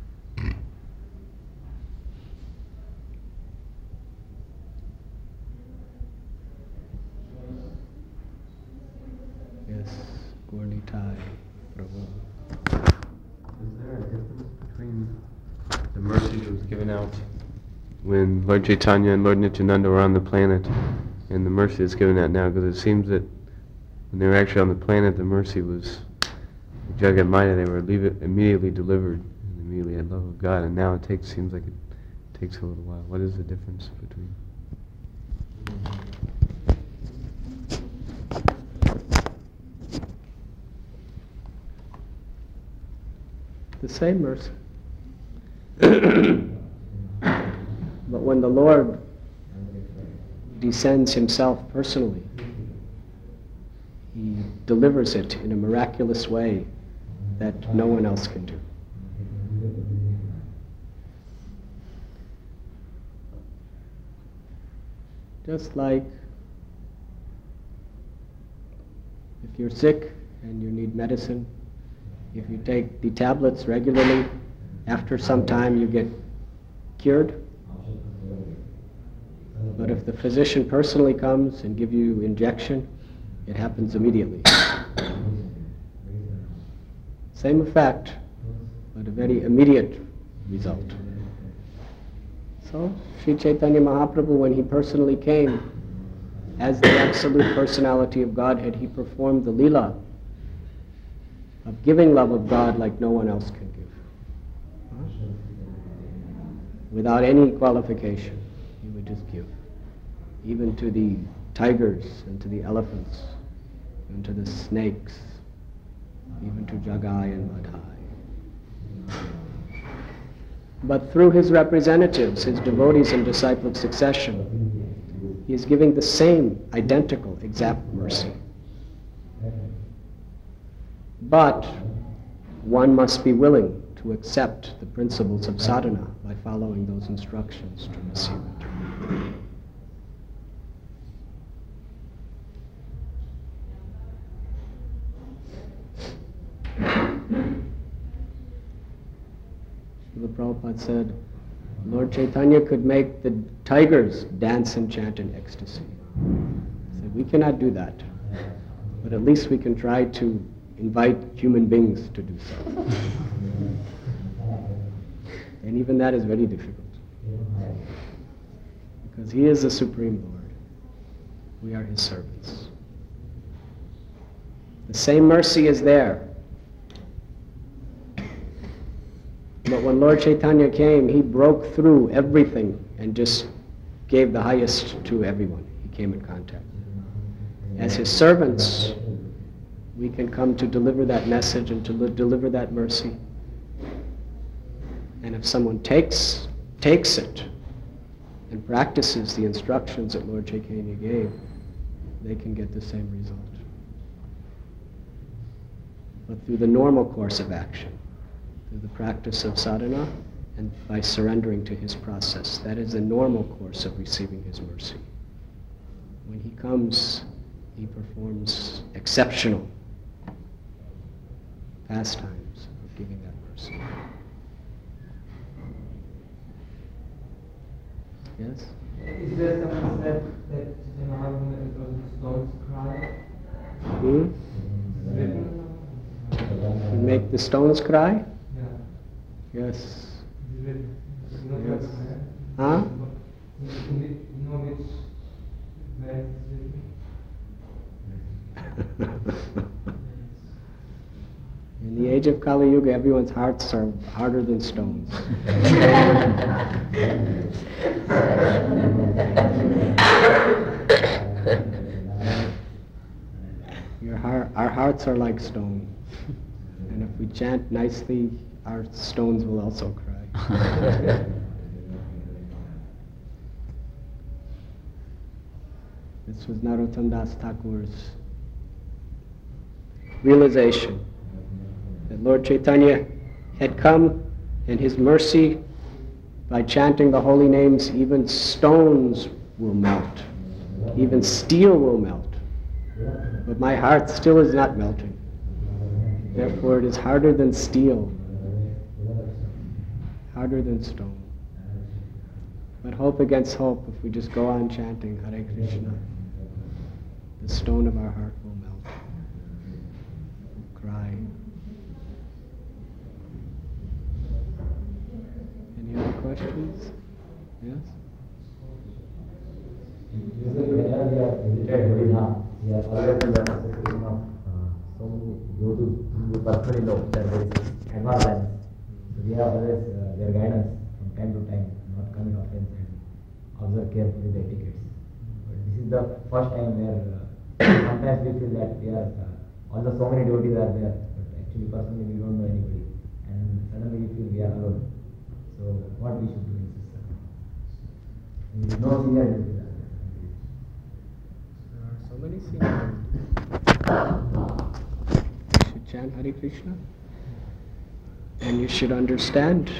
Yes, Gaurnitai Prabhu. Is there a difference between the mercy that was given out when Lord Chaitanya and Lord Nityananda were on the planet and the mercy that's given out now? Because it seems that when they were actually on the planet, the mercy was Jagat Maya, they were leave it immediately delivered and immediately had love of God, and now it takes seems like it takes a little while. What is the difference between? The same mercy. But when the Lord descends himself personally, he delivers it in a miraculous way that no one else can do. Just like if you're sick and you need medicine, if you take the tablets regularly, after some time you get cured. But if the physician personally comes and gives you injection, it happens immediately. Same effect, but a very immediate result. So, Sri Chaitanya Mahaprabhu, when he personally came, as the absolute personality of Godhead, he performed the Leela of giving love of God like no one else can give. Without any qualification, he would just give. Even to the tigers and to the elephants and to the snakes, even to Jagai and Madhai. But through his representatives, his devotees and disciple of succession, he is giving the same identical, exact mercy. But one must be willing to accept the principles of sadhana by following those instructions to receive it. Srila Prabhupada said, Lord Chaitanya could make the tigers dance and chant in ecstasy. He said, we cannot do that, but at least we can try to invite human beings to do so. And even that is very difficult. Because he is the Supreme Lord. We are his servants. The same mercy is there. But when Lord Chaitanya came, he broke through everything and just gave the highest to everyone he came in contact with. As his servants, we can come to deliver that message and to li- deliver that mercy. And if someone takes takes it and practices the instructions that Lord Chaitanya gave, they can get the same result. But through the normal course of action, through the practice of sadhana, and by surrendering to his process, that is the normal course of receiving his mercy. When he comes, he performs exceptional pastimes of giving that mercy. Yes? Is there someone said that Chaitanya Mahaprabhu was the stones cry? Hmm? You make the stones cry? Yeah. Yes. Is it not Yes. where? Huh? You know which where it's written? In the age of Kali Yuga, everyone's hearts are harder than stones. Your heart, our hearts are like stone. And if we chant nicely, our stones will also cry. This was Narottam Das Thakur's realization that Lord Chaitanya had come in his mercy. By chanting the holy names, even stones will melt. Even steel will melt. But my heart still is not melting. Therefore it is harder than steel, harder than stone. But hope against hope, if we just go on chanting Hare Krishna, the stone of our heart will melt. We'll cry. Any other questions? Yes? Usually whenever we have visited Harinam, we have always done the association of uh, so many devotees whom we personally know that there is advanced lines. So we have always uh, their guidance from time to time, not coming often and observe carefully the etiquettes. But this is the first time where uh, sometimes we feel that we are, uh, although so many devotees are there, but actually personally we don't know anybody, and suddenly we feel we are alone. So what we should do in this circumstance? There is no senior devotee. There are so many seniors. You should chant Hare Krishna. And you should understand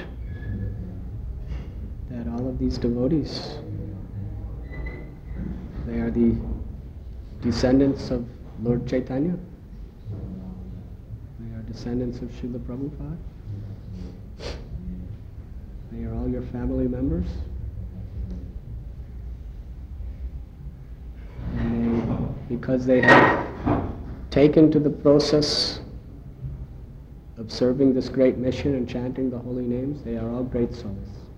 that all of these devotees, they are the descendants of Lord Chaitanya. They are descendants of Srila Prabhupada. They are all your family members. And they, because they have taken to the process of serving this great mission and chanting the holy names, they are all great souls.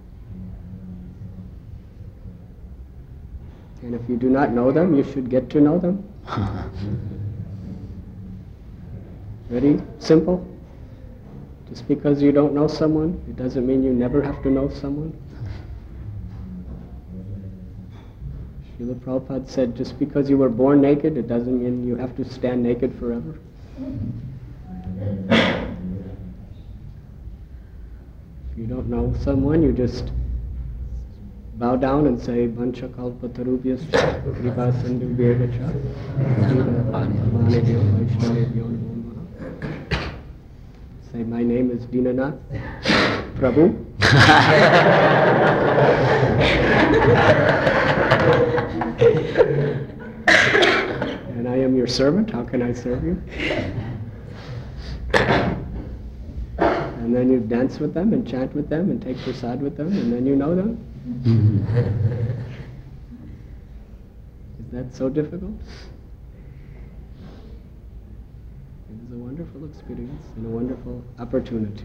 And if you do not know them, you should get to know them. Very simple. Just because you don't know someone, it doesn't mean you never have to know someone. Srila Prabhupada said, just because you were born naked, it doesn't mean you have to stand naked forever. If you don't know someone, you just bow down and say, Vancha kalpa tarubhyascha kripa sindhu bhagacha Vamanebhyo Vaishnavebhyo namo namaha. Say, my name is Dinanath Prabhu. And I am your servant. How can I serve you? And then you dance with them and chant with them and take prasad with them, and then you know them. Is that so difficult? It is a wonderful experience and a wonderful opportunity.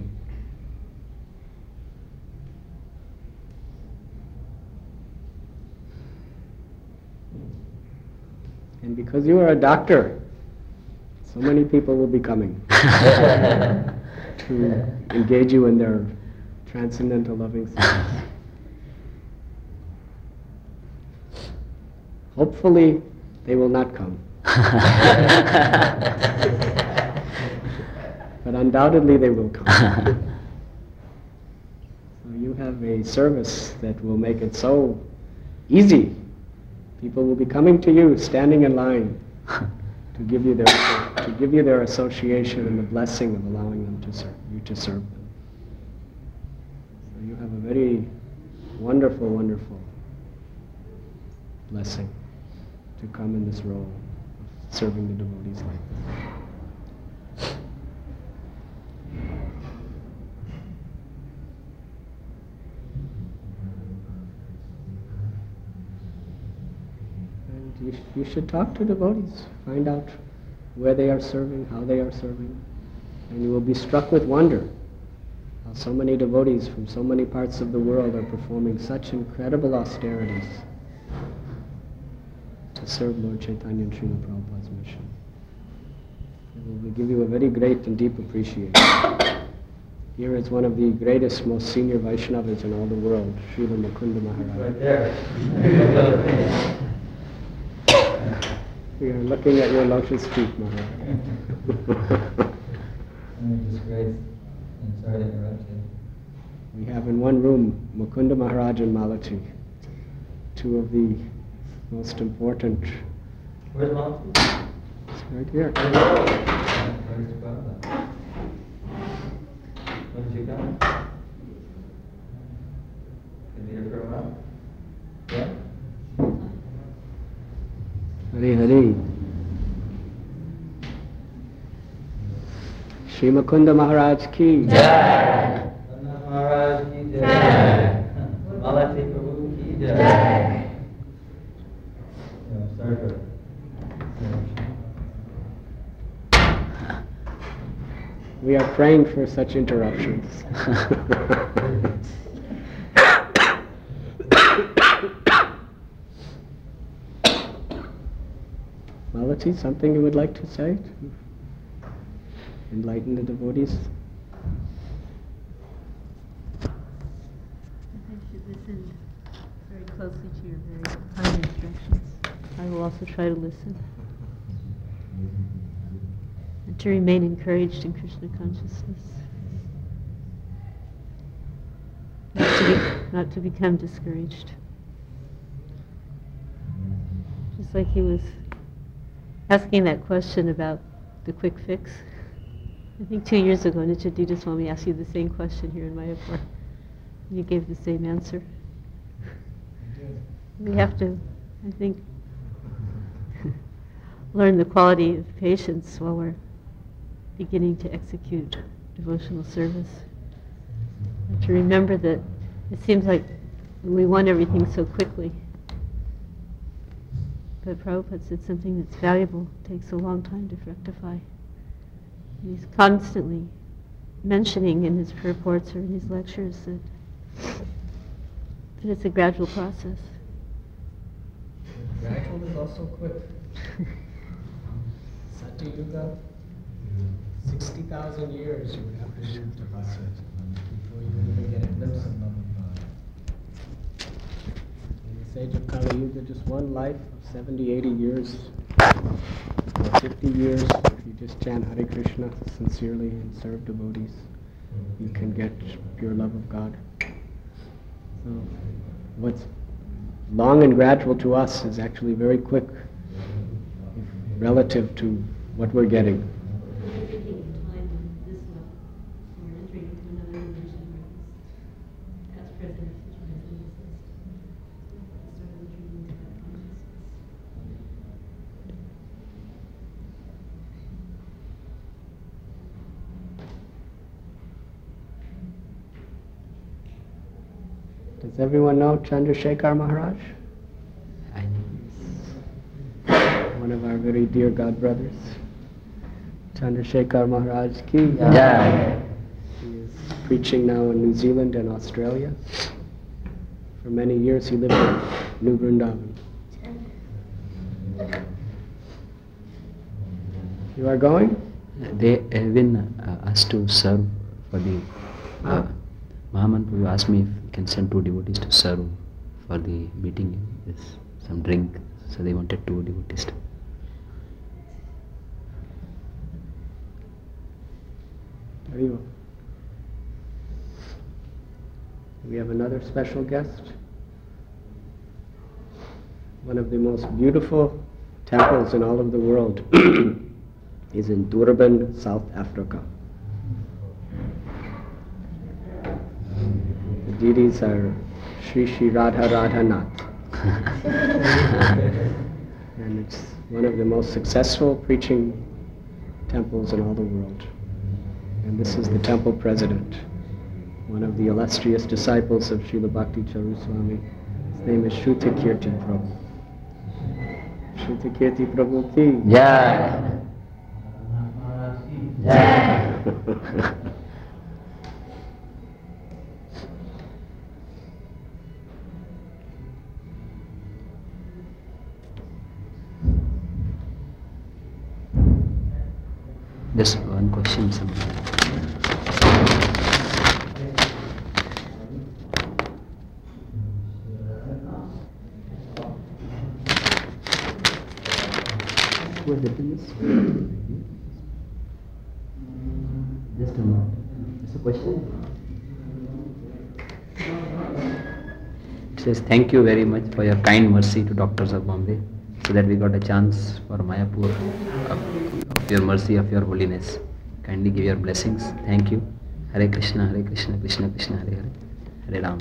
And because you are a doctor, so many people will be coming to engage you in their transcendental loving service. Hopefully, they will not come. But undoubtedly, they will come. So you have a service that will make it so easy. People will be coming to you, standing in line to give you their to give you their association and the blessing of allowing them to serve you to serve them. So you have a very wonderful, wonderful blessing to come in this role of serving the devotees like this. And you, sh- you should talk to devotees, find out where they are serving, how they are serving, and you will be struck with wonder how so many devotees from so many parts of the world are performing such incredible austerities to serve Lord Chaitanya and Srila Prabhupada's mission. It will give you a very great and deep appreciation. Here is one of the greatest, most senior Vaishnavas in all the world, Srila Mukunda Maharaj. Right there. We are looking at your lotus feet, Maharaj. I'm disgraced. I'm sorry to interrupt you. We have in one room Mukunda Maharaj and Malati, two of the most important. Where's Malati? It's right here. Where's Prabhupada? When did you come? Been here for a while? Yeah? Hari Hari. Shri Mukunda Maharaj ki Jai! Nanda Maharaj ki Jai! Malati Prabhu ki Jai! Yeah, sorry for We are praying for such interruptions. Malati, something you would like to say to enlighten the devotees? I should listen very closely to your very kind instructions. I will also try to listen. And to remain encouraged in Krishna consciousness. Not to, be, not to become discouraged. Just like he was asking that question about the quick fix. I think two years ago, Nityadita Swami asked you the same question here in Mayapur. And you gave the same answer. We have to, I think, learn the quality of patience while we're beginning to execute devotional service. And to remember that it seems like we want everything so quickly. But Prabhupada said something that's valuable takes a long time to rectify. And he's constantly mentioning in his purports or in his lectures that, that it's a gradual process. Gradual is also quick. Satya Yuga, sixty thousand years you would have to do to process before you would even get a glimpse of love of God. In this age of Kali Yuga, just one life of seventy, eighty years, or fifty years, if you just chant Hare Krishna sincerely and serve devotees, you can get pure love of God. So, what's long and gradual to us is actually very quick relative to what we're getting. Everything in time on this level, we're entering into another dimension where this past, present, future doesn't exist. Start entering into that consciousness. Does everyone know Chandrasekhar Maharaj? I know. One of our very dear God brothers. Chandrasekhar Maharaj ki Jai. He is preaching now in New Zealand and Australia. For many years he lived in New Vrindavan. You are going? They even uh, asked to serve for the uh, Mahaman Prabhu asked me if he can send two devotees to serve for the meeting. There's some drink, so they wanted two devotees to. There you are. We have another special guest. one of the most beautiful temples in all of the world is in Durban, South Africa. The deities are Sri Sri Radha Radha Nath. And it's one of the most successful preaching temples in all the world. And this is the temple president, one of the illustrious disciples of Srila Bhakti Charu Swami. His name is Shruti Kirti Prabhu. Shruti Kirti Prabhu ki Jai. Jai. Just one question, somewhere. Who has written this? Just a moment. Just a question. It says, thank you very much for your kind mercy to Doctors of Bombay, so that we got a chance for Mayapur of, of your mercy, of your holiness. Kindly give your blessings. Thank you. Hare Krishna, Hare Krishna, Krishna Krishna, Hare Hare, Hare Ram.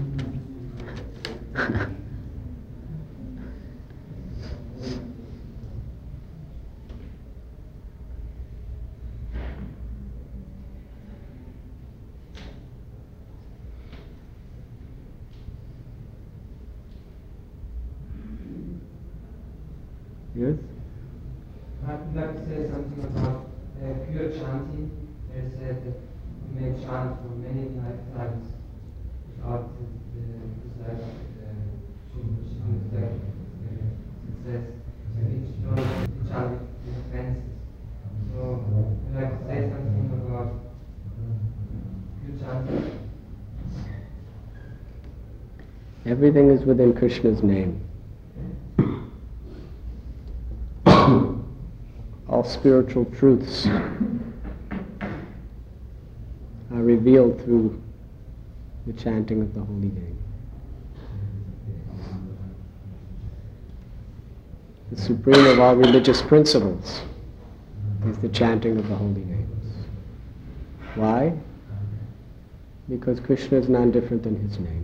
Yes? I would like to say something about uh, pure chanting. They said that you may chant for many lifetimes without the desire of success. And each don't chant with offenses. So I'd like to say something about pure chanting. Everything is within Krishna's name. All spiritual truths are revealed through the chanting of the holy name. The supreme of all religious principles is the chanting of the holy names. Why? Because Krishna is none different than his name.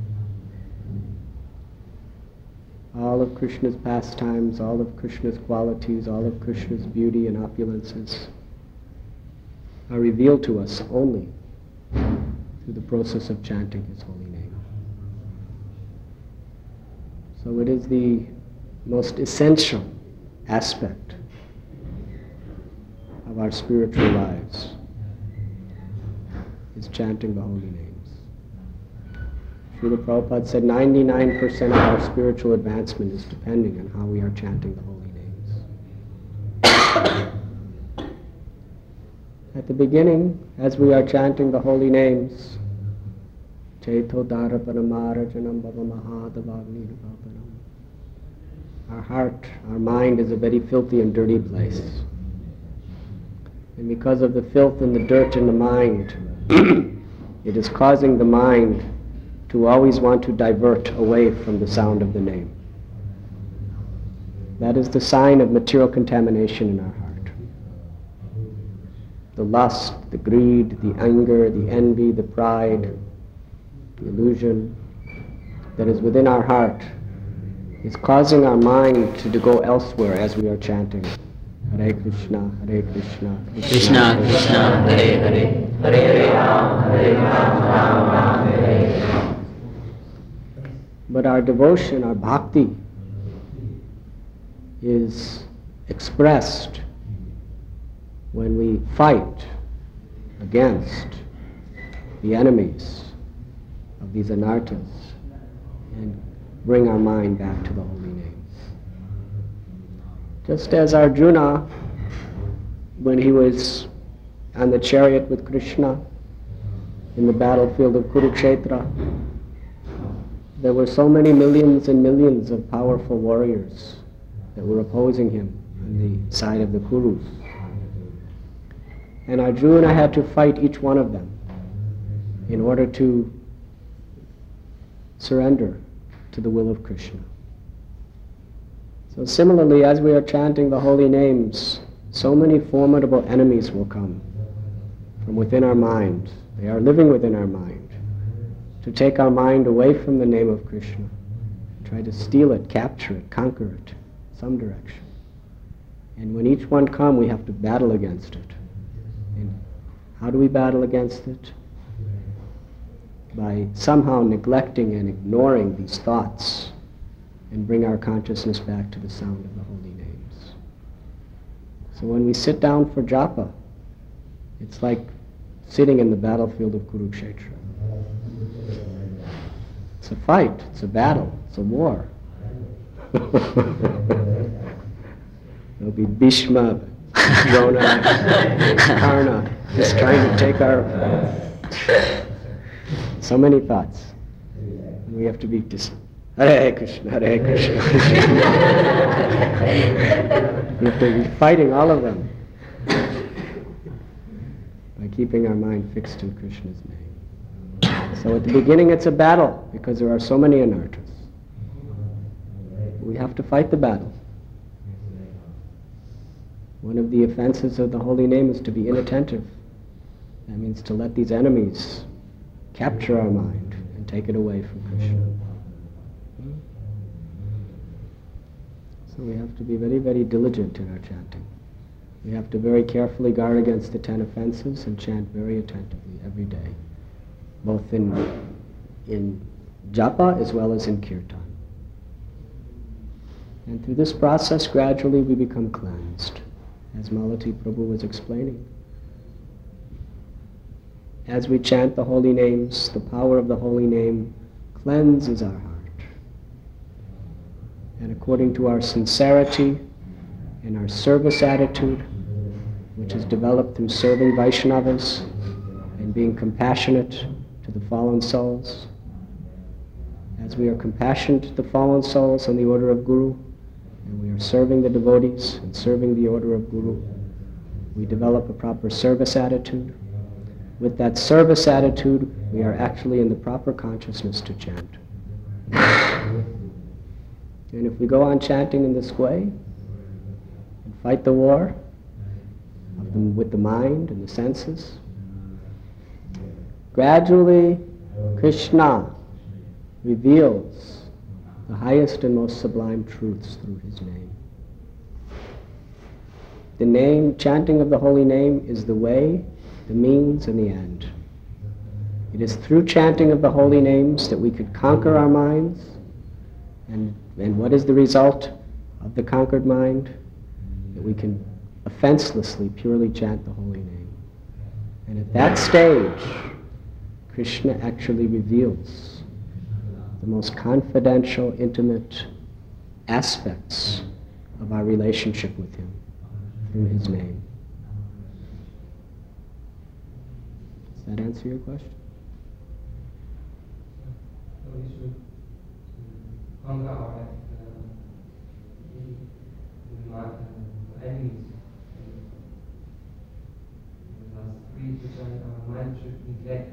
All of Krishna's pastimes, all of Krishna's qualities, all of Krishna's beauty and opulences are revealed to us only through the process of chanting his holy name. So it is the most essential aspect of our spiritual lives, is chanting the holy names. Srila Prabhupada said ninety-nine percent of our spiritual advancement is depending on how we are chanting the holy names. At the beginning, as we are chanting the holy names, Chaito Dara Paramarajanam Bhava Mahadavagni Vapanam, our heart, our mind is a very filthy and dirty place. And because of the filth and the dirt in the mind, it is causing the mind to always want to divert away from the sound of the name. That is the sign of material contamination in our heart. The lust, the greed, the anger, the envy, the pride, the illusion that is within our heart is causing our mind to, to go elsewhere as we are chanting. Hare Krishna, Hare Krishna, Krishna Krishna, Hare Hare, Hare Hare Ram, Hare Ram, Ram Ram, Hare Hare. But our devotion, our bhakti, is expressed when we fight against the enemies of these anarthas and bring our mind back to the holy names. Just as Arjuna, when he was on the chariot with Krishna in the battlefield of Kurukshetra, there were so many millions and millions of powerful warriors that were opposing him on the side of the Kurus. And Arjuna had to fight each one of them in order to surrender to the will of Krishna. So similarly, as we are chanting the holy names, so many formidable enemies will come from within our mind. They are living within our mind to take our mind away from the name of Krishna, try to steal it, capture it, conquer it, some direction. And when each one come, we have to battle against it. And how do we battle against it? By somehow neglecting and ignoring these thoughts and bring our consciousness back to the sound of the holy names. So when we sit down for japa, it's like sitting in the battlefield of Kurukshetra. It's a fight, it's a battle, it's a war. There'll be Bhishma, Drona, Karna, just trying to take our... So many thoughts. And we have to be just, Hare Krishna, Hare Krishna. We have to be fighting all of them by keeping our mind fixed in Krishna's name. So at the beginning it's a battle because there are so many anarthas. We have to fight the battle. One of the offenses of the holy name is to be inattentive. That means to let these enemies capture our mind and take it away from Krishna. So we have to be very, very diligent in our chanting. We have to very carefully guard against the ten offenses and chant very attentively every day, both in, in japa as well as in kirtan. And through this process, gradually we become cleansed, as Malati Prabhu was explaining. As we chant the holy names, the power of the holy name cleanses our heart. And according to our sincerity and our service attitude, which is developed through serving Vaishnavas and being compassionate to the fallen souls, as we are compassionate to the fallen souls on the order of Guru, and we are serving the devotees and serving the order of Guru, we develop a proper service attitude. With that service attitude, we are actually in the proper consciousness to chant. And if we go on chanting in this way, and fight the war of the, with the mind and the senses, gradually Krishna reveals the highest and most sublime truths through his name. The name, chanting of the holy name is the way, the means, and the end. It is through chanting of the holy names that we could conquer our minds. And, and what is the result of the conquered mind? That we can offenselessly, purely chant the holy name. And at that stage, Krishna actually reveals the most confidential, intimate aspects of our relationship with him through his name. Does that answer your question? So we should conquer our uh, enemies. We should, our mind should neglect.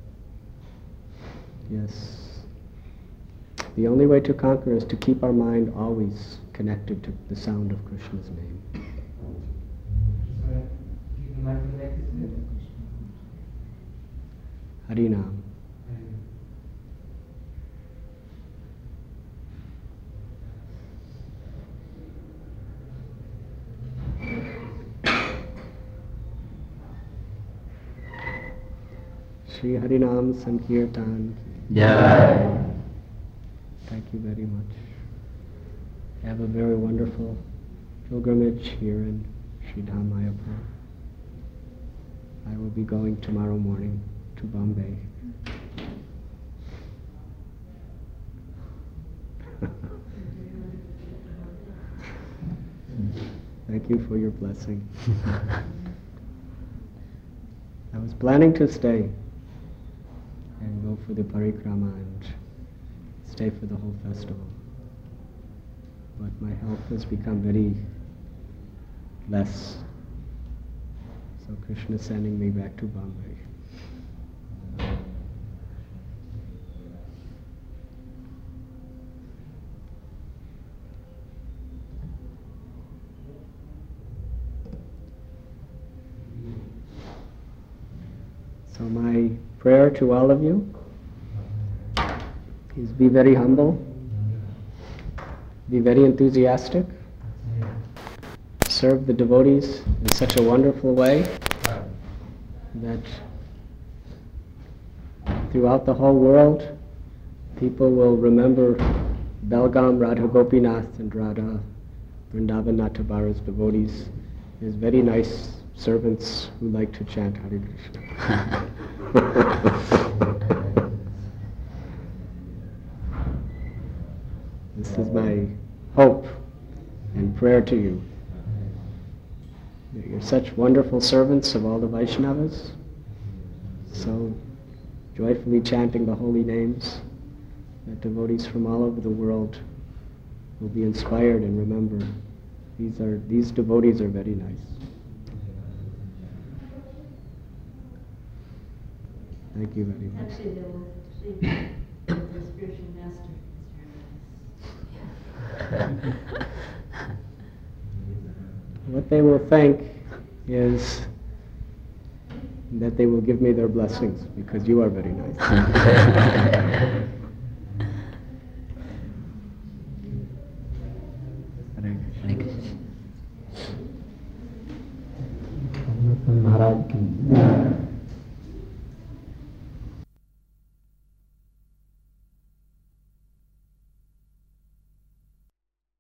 Yes. The only way to conquer is to keep our mind always connected to the sound of Krishna's name. So keep the mind connected to it. Harinam. Shri Harinam Sankirtan. Yeah. Thank you very much. Have a very wonderful pilgrimage here in Sridham Mayapur. I will be going tomorrow morning to Bombay. Thank you for your blessing. I was planning to stay and go for the parikrama and stay for the whole festival. But my health has become very less. So Krishna is sending me back to Bombay. So my prayer to all of you is be very humble, be very enthusiastic, serve the devotees in such a wonderful way that throughout the whole world people will remember Belgaum Radha Gopinath and Radha Vrindavan Nattabara's devotees as very nice servants who like to chant Hare Krishna. This is my hope and prayer to you, that you're such wonderful servants of all the Vaishnavas, so joyfully chanting the holy names, that devotees from all over the world will be inspired and remember these are these devotees are very nice. Thank you very much. Actually, they will think that the spiritual master is What they will think is that they will give me their blessings because you are very nice. महाराज की